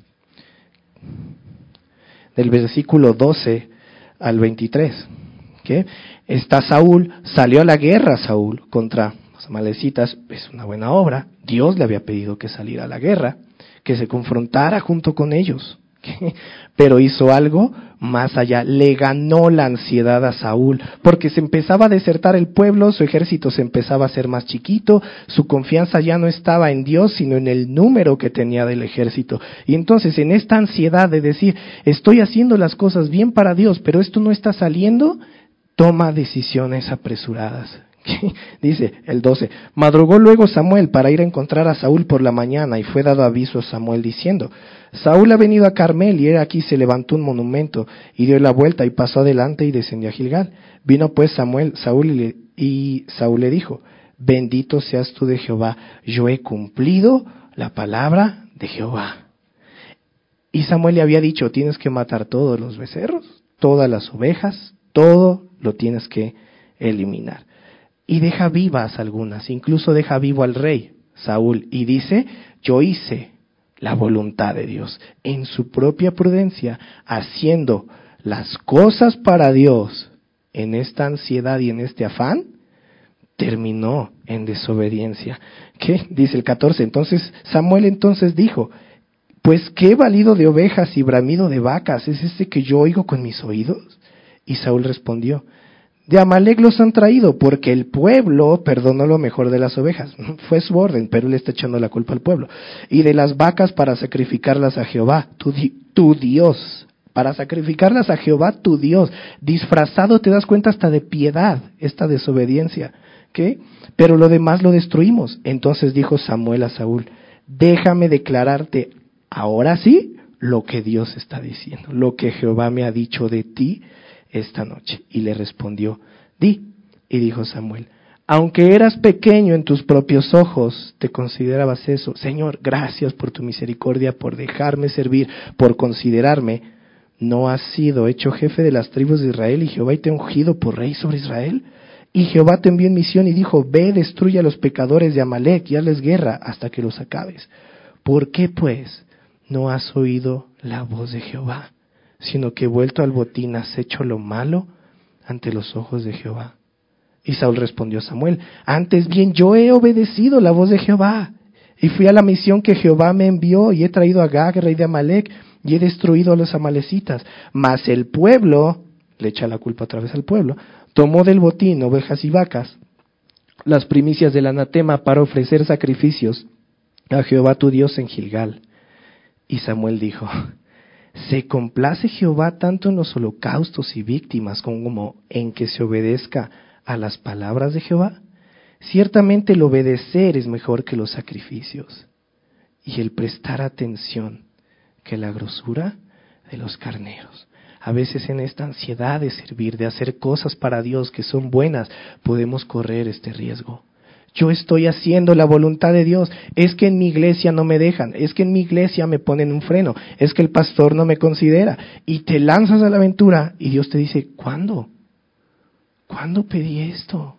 del versículo doce al veintitrés. ¿Qué? Está Saúl, salió a la guerra Saúl contra los amalecitas, es una buena obra. Dios le había pedido que saliera a la guerra, que se confrontara junto con ellos. ¿Qué? Pero hizo algo más allá, le ganó la ansiedad a Saúl, porque se empezaba a desertar el pueblo, su ejército se empezaba a hacer más chiquito, su confianza ya no estaba en Dios, sino en el número que tenía del ejército. Y entonces en esta ansiedad de decir, estoy haciendo las cosas bien para Dios, pero esto no está saliendo, toma decisiones apresuradas. Dice el doce, madrugó luego Samuel para ir a encontrar a Saúl por la mañana y fue dado aviso a Samuel diciendo, Saúl ha venido a Carmel y he aquí se levantó un monumento y dio la vuelta y pasó adelante y descendió a Gilgal. Vino pues Samuel, Saúl y, le, y Saúl le dijo, bendito seas tú de Jehová, yo he cumplido la palabra de Jehová. Y Samuel le había dicho, tienes que matar todos los becerros, todas las ovejas, todo lo tienes que eliminar. Y deja vivas algunas, incluso deja vivo al rey Saúl, y dice, yo hice la voluntad de Dios, en su propia prudencia, haciendo las cosas para Dios, en esta ansiedad y en este afán, terminó en desobediencia. ¿Qué? Dice el catorce, entonces Samuel entonces dijo, pues qué balido de ovejas y bramido de vacas es este que yo oigo con mis oídos. Y Saúl respondió, de Amalec los han traído, porque el pueblo perdonó lo mejor de las ovejas. Fue su orden, pero él está echando la culpa al pueblo. Y de las vacas para sacrificarlas a Jehová, tu, tu Dios. Para sacrificarlas a Jehová, tu Dios. Disfrazado, te das cuenta hasta de piedad, esta desobediencia. ¿Qué? Pero lo demás lo destruimos. Entonces dijo Samuel a Saúl, déjame declararte ahora sí lo que Dios está diciendo, lo que Jehová me ha dicho de ti esta noche. Y le respondió, di. Y dijo Samuel, aunque eras pequeño en tus propios ojos, te considerabas eso. Señor, gracias por tu misericordia, por dejarme servir, por considerarme. ¿No has sido hecho jefe de las tribus de Israel y Jehová te ha ungido por rey sobre Israel? Y Jehová te envió en misión y dijo, ve, destruye a los pecadores de Amalec y hazles guerra hasta que los acabes. ¿Por qué pues no has oído la voz de Jehová, sino que vuelto al botín has hecho lo malo ante los ojos de Jehová? Y Saúl respondió a Samuel, antes bien yo he obedecido la voz de Jehová, y fui a la misión que Jehová me envió, y he traído a Agag, rey de Amalec, y he destruido a los amalecitas. Mas el pueblo, le echa la culpa otra vez al pueblo, tomó del botín ovejas y vacas, las primicias del anatema, para ofrecer sacrificios a Jehová tu Dios en Gilgal. Y Samuel dijo, ¿se complace Jehová tanto en los holocaustos y víctimas como en que se obedezca a las palabras de Jehová? Ciertamente el obedecer es mejor que los sacrificios, y el prestar atención que la grosura de los carneros. A veces en esta ansiedad de servir, de hacer cosas para Dios que son buenas, podemos correr este riesgo. Yo estoy haciendo la voluntad de Dios, es que en mi iglesia no me dejan, es que en mi iglesia me ponen un freno, es que el pastor no me considera, y te lanzas a la aventura y Dios te dice, ¿cuándo? ¿Cuándo pedí esto?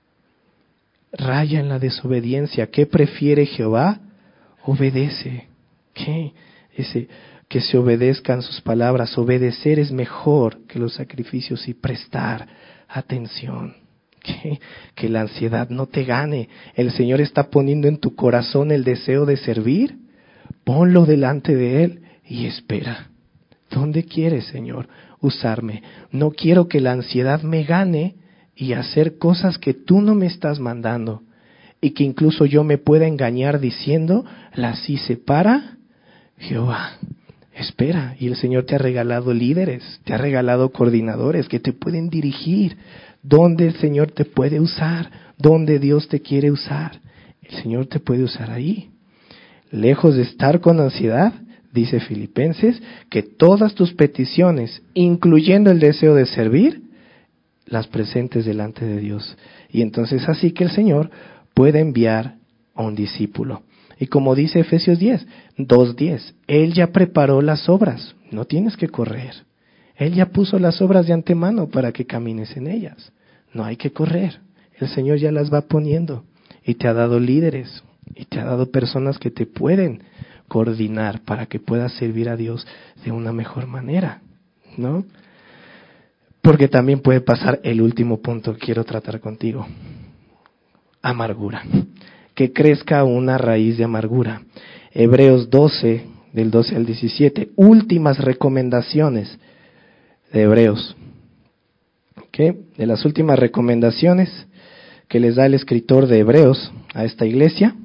Raya en la desobediencia. ¿Qué prefiere Jehová? Obedece. ¿Qué? Ese, que se obedezcan sus palabras. Obedecer es mejor que los sacrificios y prestar atención. ¿Qué? Que la ansiedad no te gane. El Señor está poniendo en tu corazón el deseo de servir. Ponlo delante de Él y espera. ¿Dónde quieres, Señor, usarme? No quiero que la ansiedad me gane y hacer cosas que tú no me estás mandando, y que incluso yo me pueda engañar diciendo, las hice para Jehová. Espera, y el Señor te ha regalado líderes, te ha regalado coordinadores que te pueden dirigir, donde el Señor te puede usar, donde Dios te quiere usar. El Señor te puede usar ahí. Lejos de estar con ansiedad, dice Filipenses, que todas tus peticiones, incluyendo el deseo de servir, las presentes delante de Dios. Y entonces así que el Señor puede enviar a un discípulo. Y como dice Efesios diez, dos diez, Él ya preparó las obras, no tienes que correr. Él ya puso las obras de antemano para que camines en ellas. No hay que correr. El Señor ya las va poniendo. Y te ha dado líderes, y te ha dado personas que te pueden coordinar para que puedas servir a Dios de una mejor manera, ¿no? Porque también puede pasar el último punto que quiero tratar contigo. Amargura. Que crezca una raíz de amargura. Hebreos doce, del doce al diecisiete. Últimas recomendaciones de Hebreos. ¿Okay? De las últimas recomendaciones que les da el escritor de Hebreos a esta iglesia.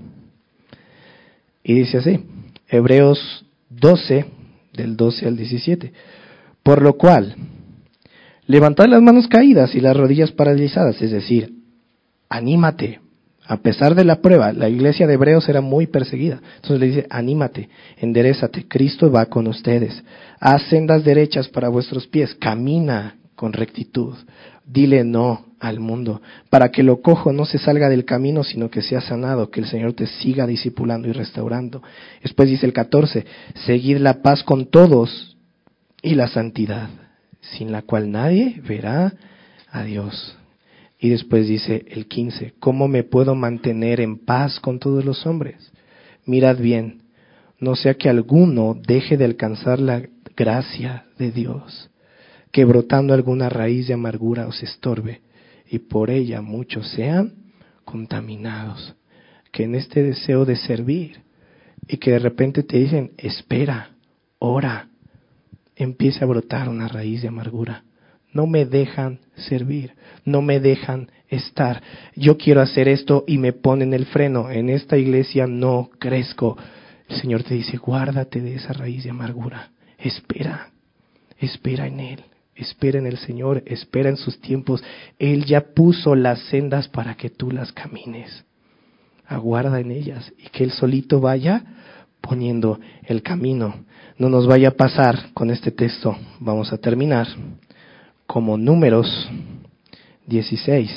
Y dice así. Hebreos doce, del doce al diecisiete. Por lo cual, levantad las manos caídas y las rodillas paralizadas, es decir, anímate. A pesar de la prueba, la iglesia de Hebreos era muy perseguida. Entonces le dice, anímate, enderézate, Cristo va con ustedes. Haz sendas derechas para vuestros pies, camina con rectitud. Dile no al mundo, para que lo cojo no se salga del camino, sino que sea sanado, que el Señor te siga discipulando y restaurando. Después dice el catorce, seguid la paz con todos y la santidad, sin la cual nadie verá a Dios. Y después dice el quince, ¿cómo me puedo mantener en paz con todos los hombres? Mirad bien, no sea que alguno deje de alcanzar la gracia de Dios, que brotando alguna raíz de amargura os estorbe, y por ella muchos sean contaminados. Que en este deseo de servir, y que de repente te dicen, espera, ora, empiece a brotar una raíz de amargura. No me dejan servir, no me dejan estar. Yo quiero hacer esto y me ponen el freno. En esta iglesia no crezco. El Señor te dice, guárdate de esa raíz de amargura. Espera, espera en Él, espera en el Señor, espera en sus tiempos. Él ya puso las sendas para que tú las camines. Aguarda en ellas y que Él solito vaya poniendo el camino. No nos vaya a pasar con este texto. Vamos a terminar como Números dieciséis.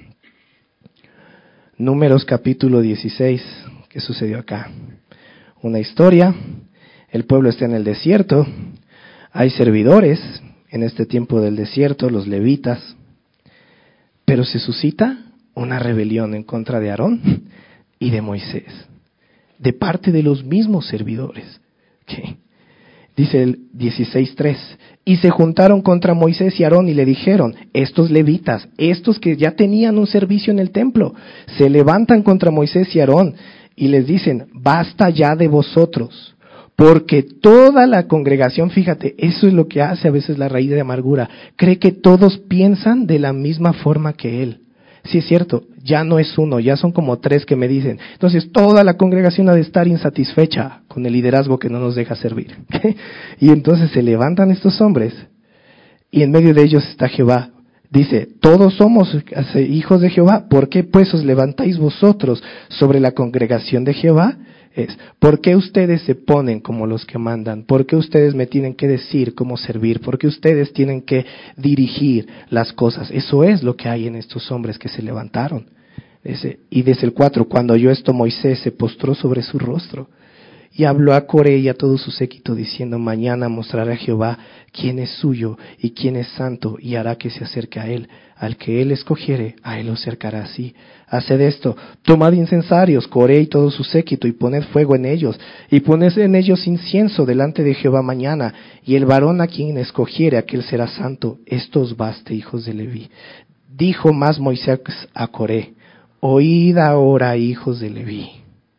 Números capítulo dieciséis. ¿Qué sucedió acá? Una historia. El pueblo está en el desierto. Hay servidores en este tiempo del desierto, los levitas. Pero se suscita una rebelión en contra de Aarón y de Moisés, de parte de los mismos servidores. ¿Qué? Dice el dieciséis tres, y se juntaron contra Moisés y Aarón y le dijeron, estos levitas, estos que ya tenían un servicio en el templo, se levantan contra Moisés y Aarón y les dicen, basta ya de vosotros, porque toda la congregación, fíjate, eso es lo que hace a veces la raíz de amargura, cree que todos piensan de la misma forma que él. Sí, es cierto, ya no es uno, ya son como tres que me dicen. Entonces toda la congregación ha de estar insatisfecha con el liderazgo que no nos deja servir. Y entonces se levantan estos hombres y en medio de ellos está Jehová Dice, todos somos hijos de Jehová. ¿Por qué pues os levantáis vosotros sobre la congregación de Jehová? Es, ¿por qué ustedes se ponen como los que mandan? ¿Por qué ustedes me tienen que decir cómo servir? ¿Por qué ustedes tienen que dirigir las cosas? Eso es lo que hay en estos hombres que se levantaron. Ese, y desde el cuatro, cuando oyó esto, Moisés se postró sobre su rostro y habló a Coré y a todo su séquito diciendo, mañana mostrará a Jehová quién es suyo y quién es santo, y hará que se acerque a él. Al que él escogiere, a él lo cercará así. Haced esto, tomad incensarios, Coré y todo su séquito, y poned fuego en ellos, y poned en ellos incienso delante de Jehová mañana, y el varón a quien escogiere, aquel será santo. Esto os baste, hijos de Leví. Dijo más Moisés a Coré, oíd ahora, hijos de Leví.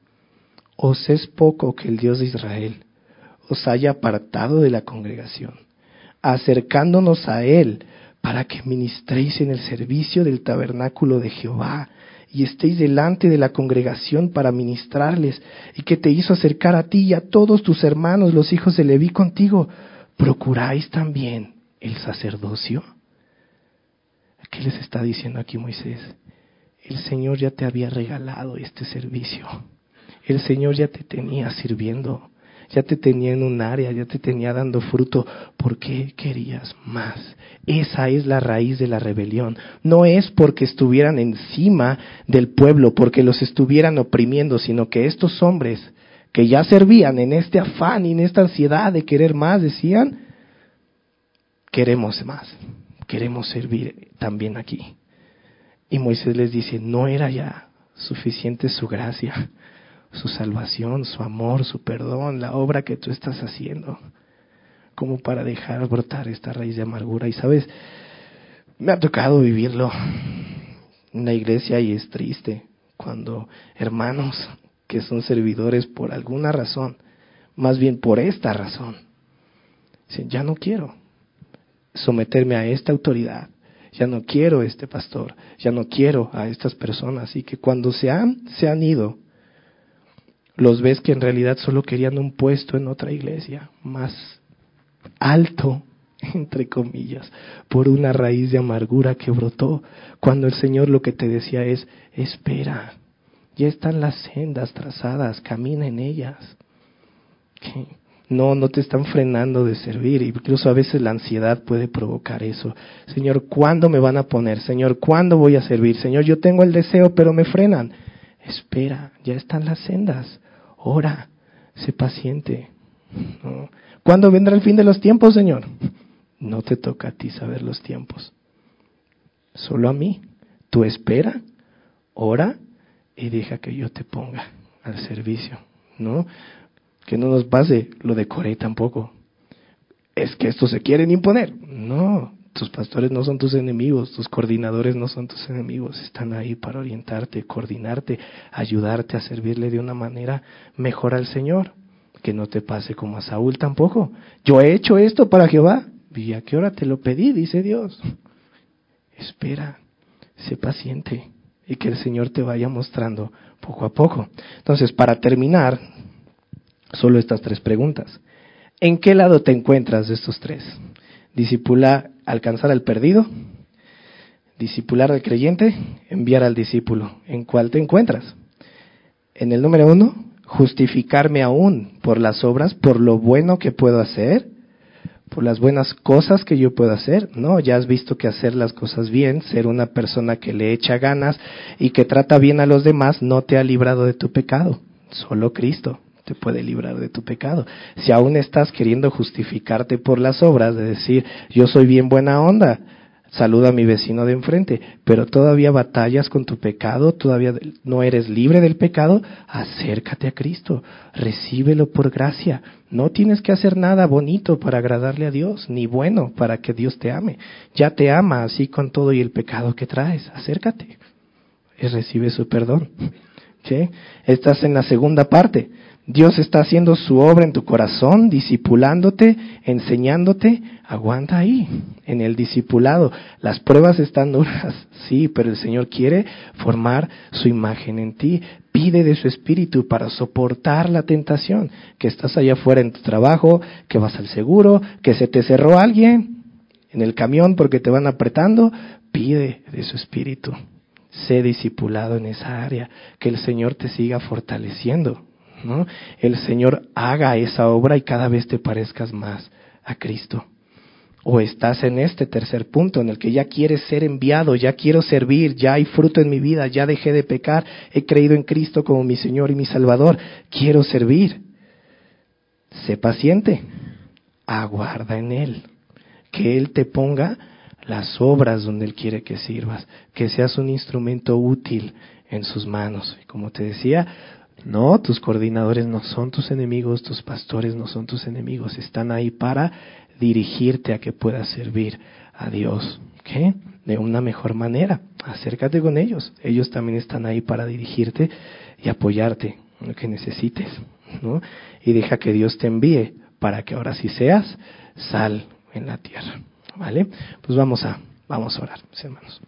¿Os es poco que el Dios de Israel os haya apartado de la congregación, acercándonos a Él, para que ministréis en el servicio del tabernáculo de Jehová, y estéis delante de la congregación para ministrarles, y que te hizo acercar a ti y a todos tus hermanos, los hijos de Leví contigo? ¿Procuráis también el sacerdocio? ¿Qué les está diciendo aquí Moisés? El Señor ya te había regalado este servicio. El Señor ya te tenía sirviendo, ya te tenía en un área, ya te tenía dando fruto. ¿Por qué querías más? Esa es la raíz de la rebelión. No es porque estuvieran encima del pueblo, porque los estuvieran oprimiendo, sino que estos hombres que ya servían en este afán y en esta ansiedad de querer más, decían, queremos más, queremos servir también aquí. Y Moisés les dice, no era ya suficiente su gracia, su salvación, su amor, su perdón, la obra que tú estás haciendo, como para dejar brotar esta raíz de amargura. Y sabes, me ha tocado vivirlo en la iglesia y es triste cuando hermanos que son servidores por alguna razón, más bien por esta razón, dicen, ya no quiero someterme a esta autoridad, ya no quiero este pastor, ya no quiero a estas personas, y que cuando se han, se han ido, los ves que en realidad solo querían un puesto en otra iglesia, más alto, entre comillas, por una raíz de amargura que brotó, cuando el Señor lo que te decía es, espera, ya están las sendas trazadas, camina en ellas. ¿Qué? No, no te están frenando de servir, incluso a veces la ansiedad puede provocar eso. Señor, ¿cuándo me van a poner? Señor, ¿cuándo voy a servir? Señor, yo tengo el deseo, pero me frenan. Espera, ya están las sendas. Ora, sé paciente. ¿No? ¿Cuándo vendrá el fin de los tiempos, Señor? No te toca a ti saber los tiempos. Solo a mí. Tú espera, ora y deja que yo te ponga al servicio, ¿no? Que no nos pase lo de Coré tampoco. Es que estos se quieren imponer. No, tus pastores no son tus enemigos, tus coordinadores no son tus enemigos, están ahí para orientarte, coordinarte, ayudarte a servirle de una manera mejor al Señor. Que no te pase como a Saúl tampoco. Yo he hecho esto para Jehová. ¿Y a qué hora te lo pedí? Dice Dios. Espera, sé paciente y que el Señor te vaya mostrando poco a poco. Entonces, para terminar, solo estas tres preguntas. ¿En qué lado te encuentras de estos tres? Discipular, alcanzar al perdido, discipular al creyente, enviar al discípulo. ¿En cuál te encuentras? En el número uno, justificarme aún por las obras, por lo bueno que puedo hacer, por las buenas cosas que yo puedo hacer. No, ya has visto que hacer las cosas bien, ser una persona que le echa ganas y que trata bien a los demás, no te ha librado de tu pecado. Solo Cristo te puede librar de tu pecado. Si aún estás queriendo justificarte por las obras, de decir, yo soy bien buena onda, saluda a mi vecino de enfrente, pero todavía batallas con tu pecado, todavía no eres libre del pecado, acércate a Cristo, recíbelo por gracia. No tienes que hacer nada bonito para agradarle a Dios, ni bueno para que Dios te ame. Ya te ama así con todo y el pecado que traes. Acércate y recibe su perdón. ¿Sí? Estás en la segunda parte. Dios está haciendo su obra en tu corazón, discipulándote, enseñándote. Aguanta ahí, en el discipulado. Las pruebas están duras, sí, pero el Señor quiere formar su imagen en ti. Pide de su espíritu para soportar la tentación. Que estás allá afuera en tu trabajo, que vas al seguro, que se te cerró alguien. en el camión porque te van apretando, pide de su Espíritu. Sé discipulado en esa área, que el Señor te siga fortaleciendo, ¿no? El Señor haga esa obra y cada vez te parezcas más a Cristo. O estás en este tercer punto en el que ya quieres ser enviado, ya quiero servir, ya hay fruto en mi vida, ya dejé de pecar, he creído en Cristo como mi Señor y mi Salvador, quiero servir. Sé paciente, aguarda en Él, que Él te ponga las obras donde Él quiere que sirvas, que seas un instrumento útil en sus manos. Y como te decía, no, tus coordinadores no son tus enemigos, tus pastores no son tus enemigos, están ahí para dirigirte a que puedas servir a Dios, ¿ok? De una mejor manera. Acércate con ellos, ellos también están ahí para dirigirte y apoyarte en lo que necesites, ¿no? Y deja que Dios te envíe para que ahora sí seas sal en la tierra, ¿vale? Pues vamos a, vamos a orar, mis hermanos.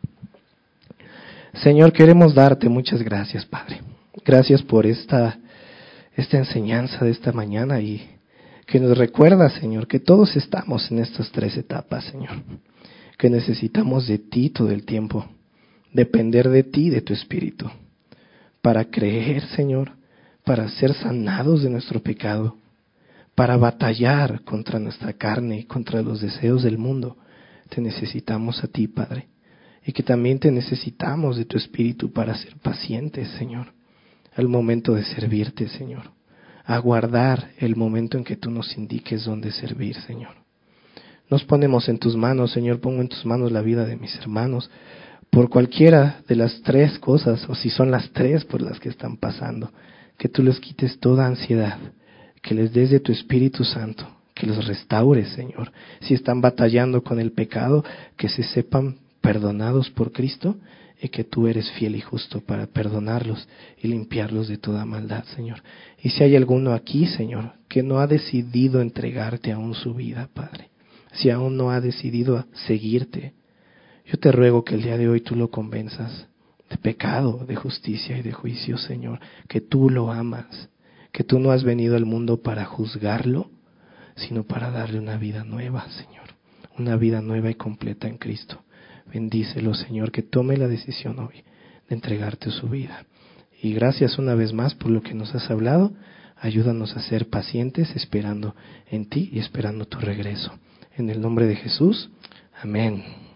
Señor, queremos darte muchas gracias, Padre. Gracias por esta, esta enseñanza de esta mañana y que nos recuerda, Señor, que todos estamos en estas tres etapas, Señor, que necesitamos de ti todo el tiempo, depender de ti, de tu Espíritu, para creer, Señor, para ser sanados de nuestro pecado, para batallar contra nuestra carne y contra los deseos del mundo. Te necesitamos a ti, Padre, y que también te necesitamos de tu Espíritu para ser pacientes, Señor, al momento de servirte, Señor. Aguardar el momento en que tú nos indiques dónde servir, Señor. Nos ponemos en tus manos, Señor, pongo en tus manos la vida de mis hermanos, por cualquiera de las tres cosas, o si son las tres por las que están pasando, que tú les quites toda ansiedad, que les des de tu Espíritu Santo, que los restaures, Señor. Si están batallando con el pecado, que se sepan perdonados por Cristo, y que tú eres fiel y justo para perdonarlos y limpiarlos de toda maldad, Señor. Y si hay alguno aquí, Señor, que no ha decidido entregarte aún su vida, Padre, si aún no ha decidido seguirte, yo te ruego que el día de hoy tú lo convenzas de pecado, de justicia y de juicio, Señor, que tú lo amas, que tú no has venido al mundo para juzgarlo, sino para darle una vida nueva, Señor, una vida nueva y completa en Cristo. Bendícelo, Señor, que tome la decisión hoy de entregarte su vida. Y gracias una vez más por lo que nos has hablado. Ayúdanos a ser pacientes esperando en ti y esperando tu regreso. En el nombre de Jesús, amén.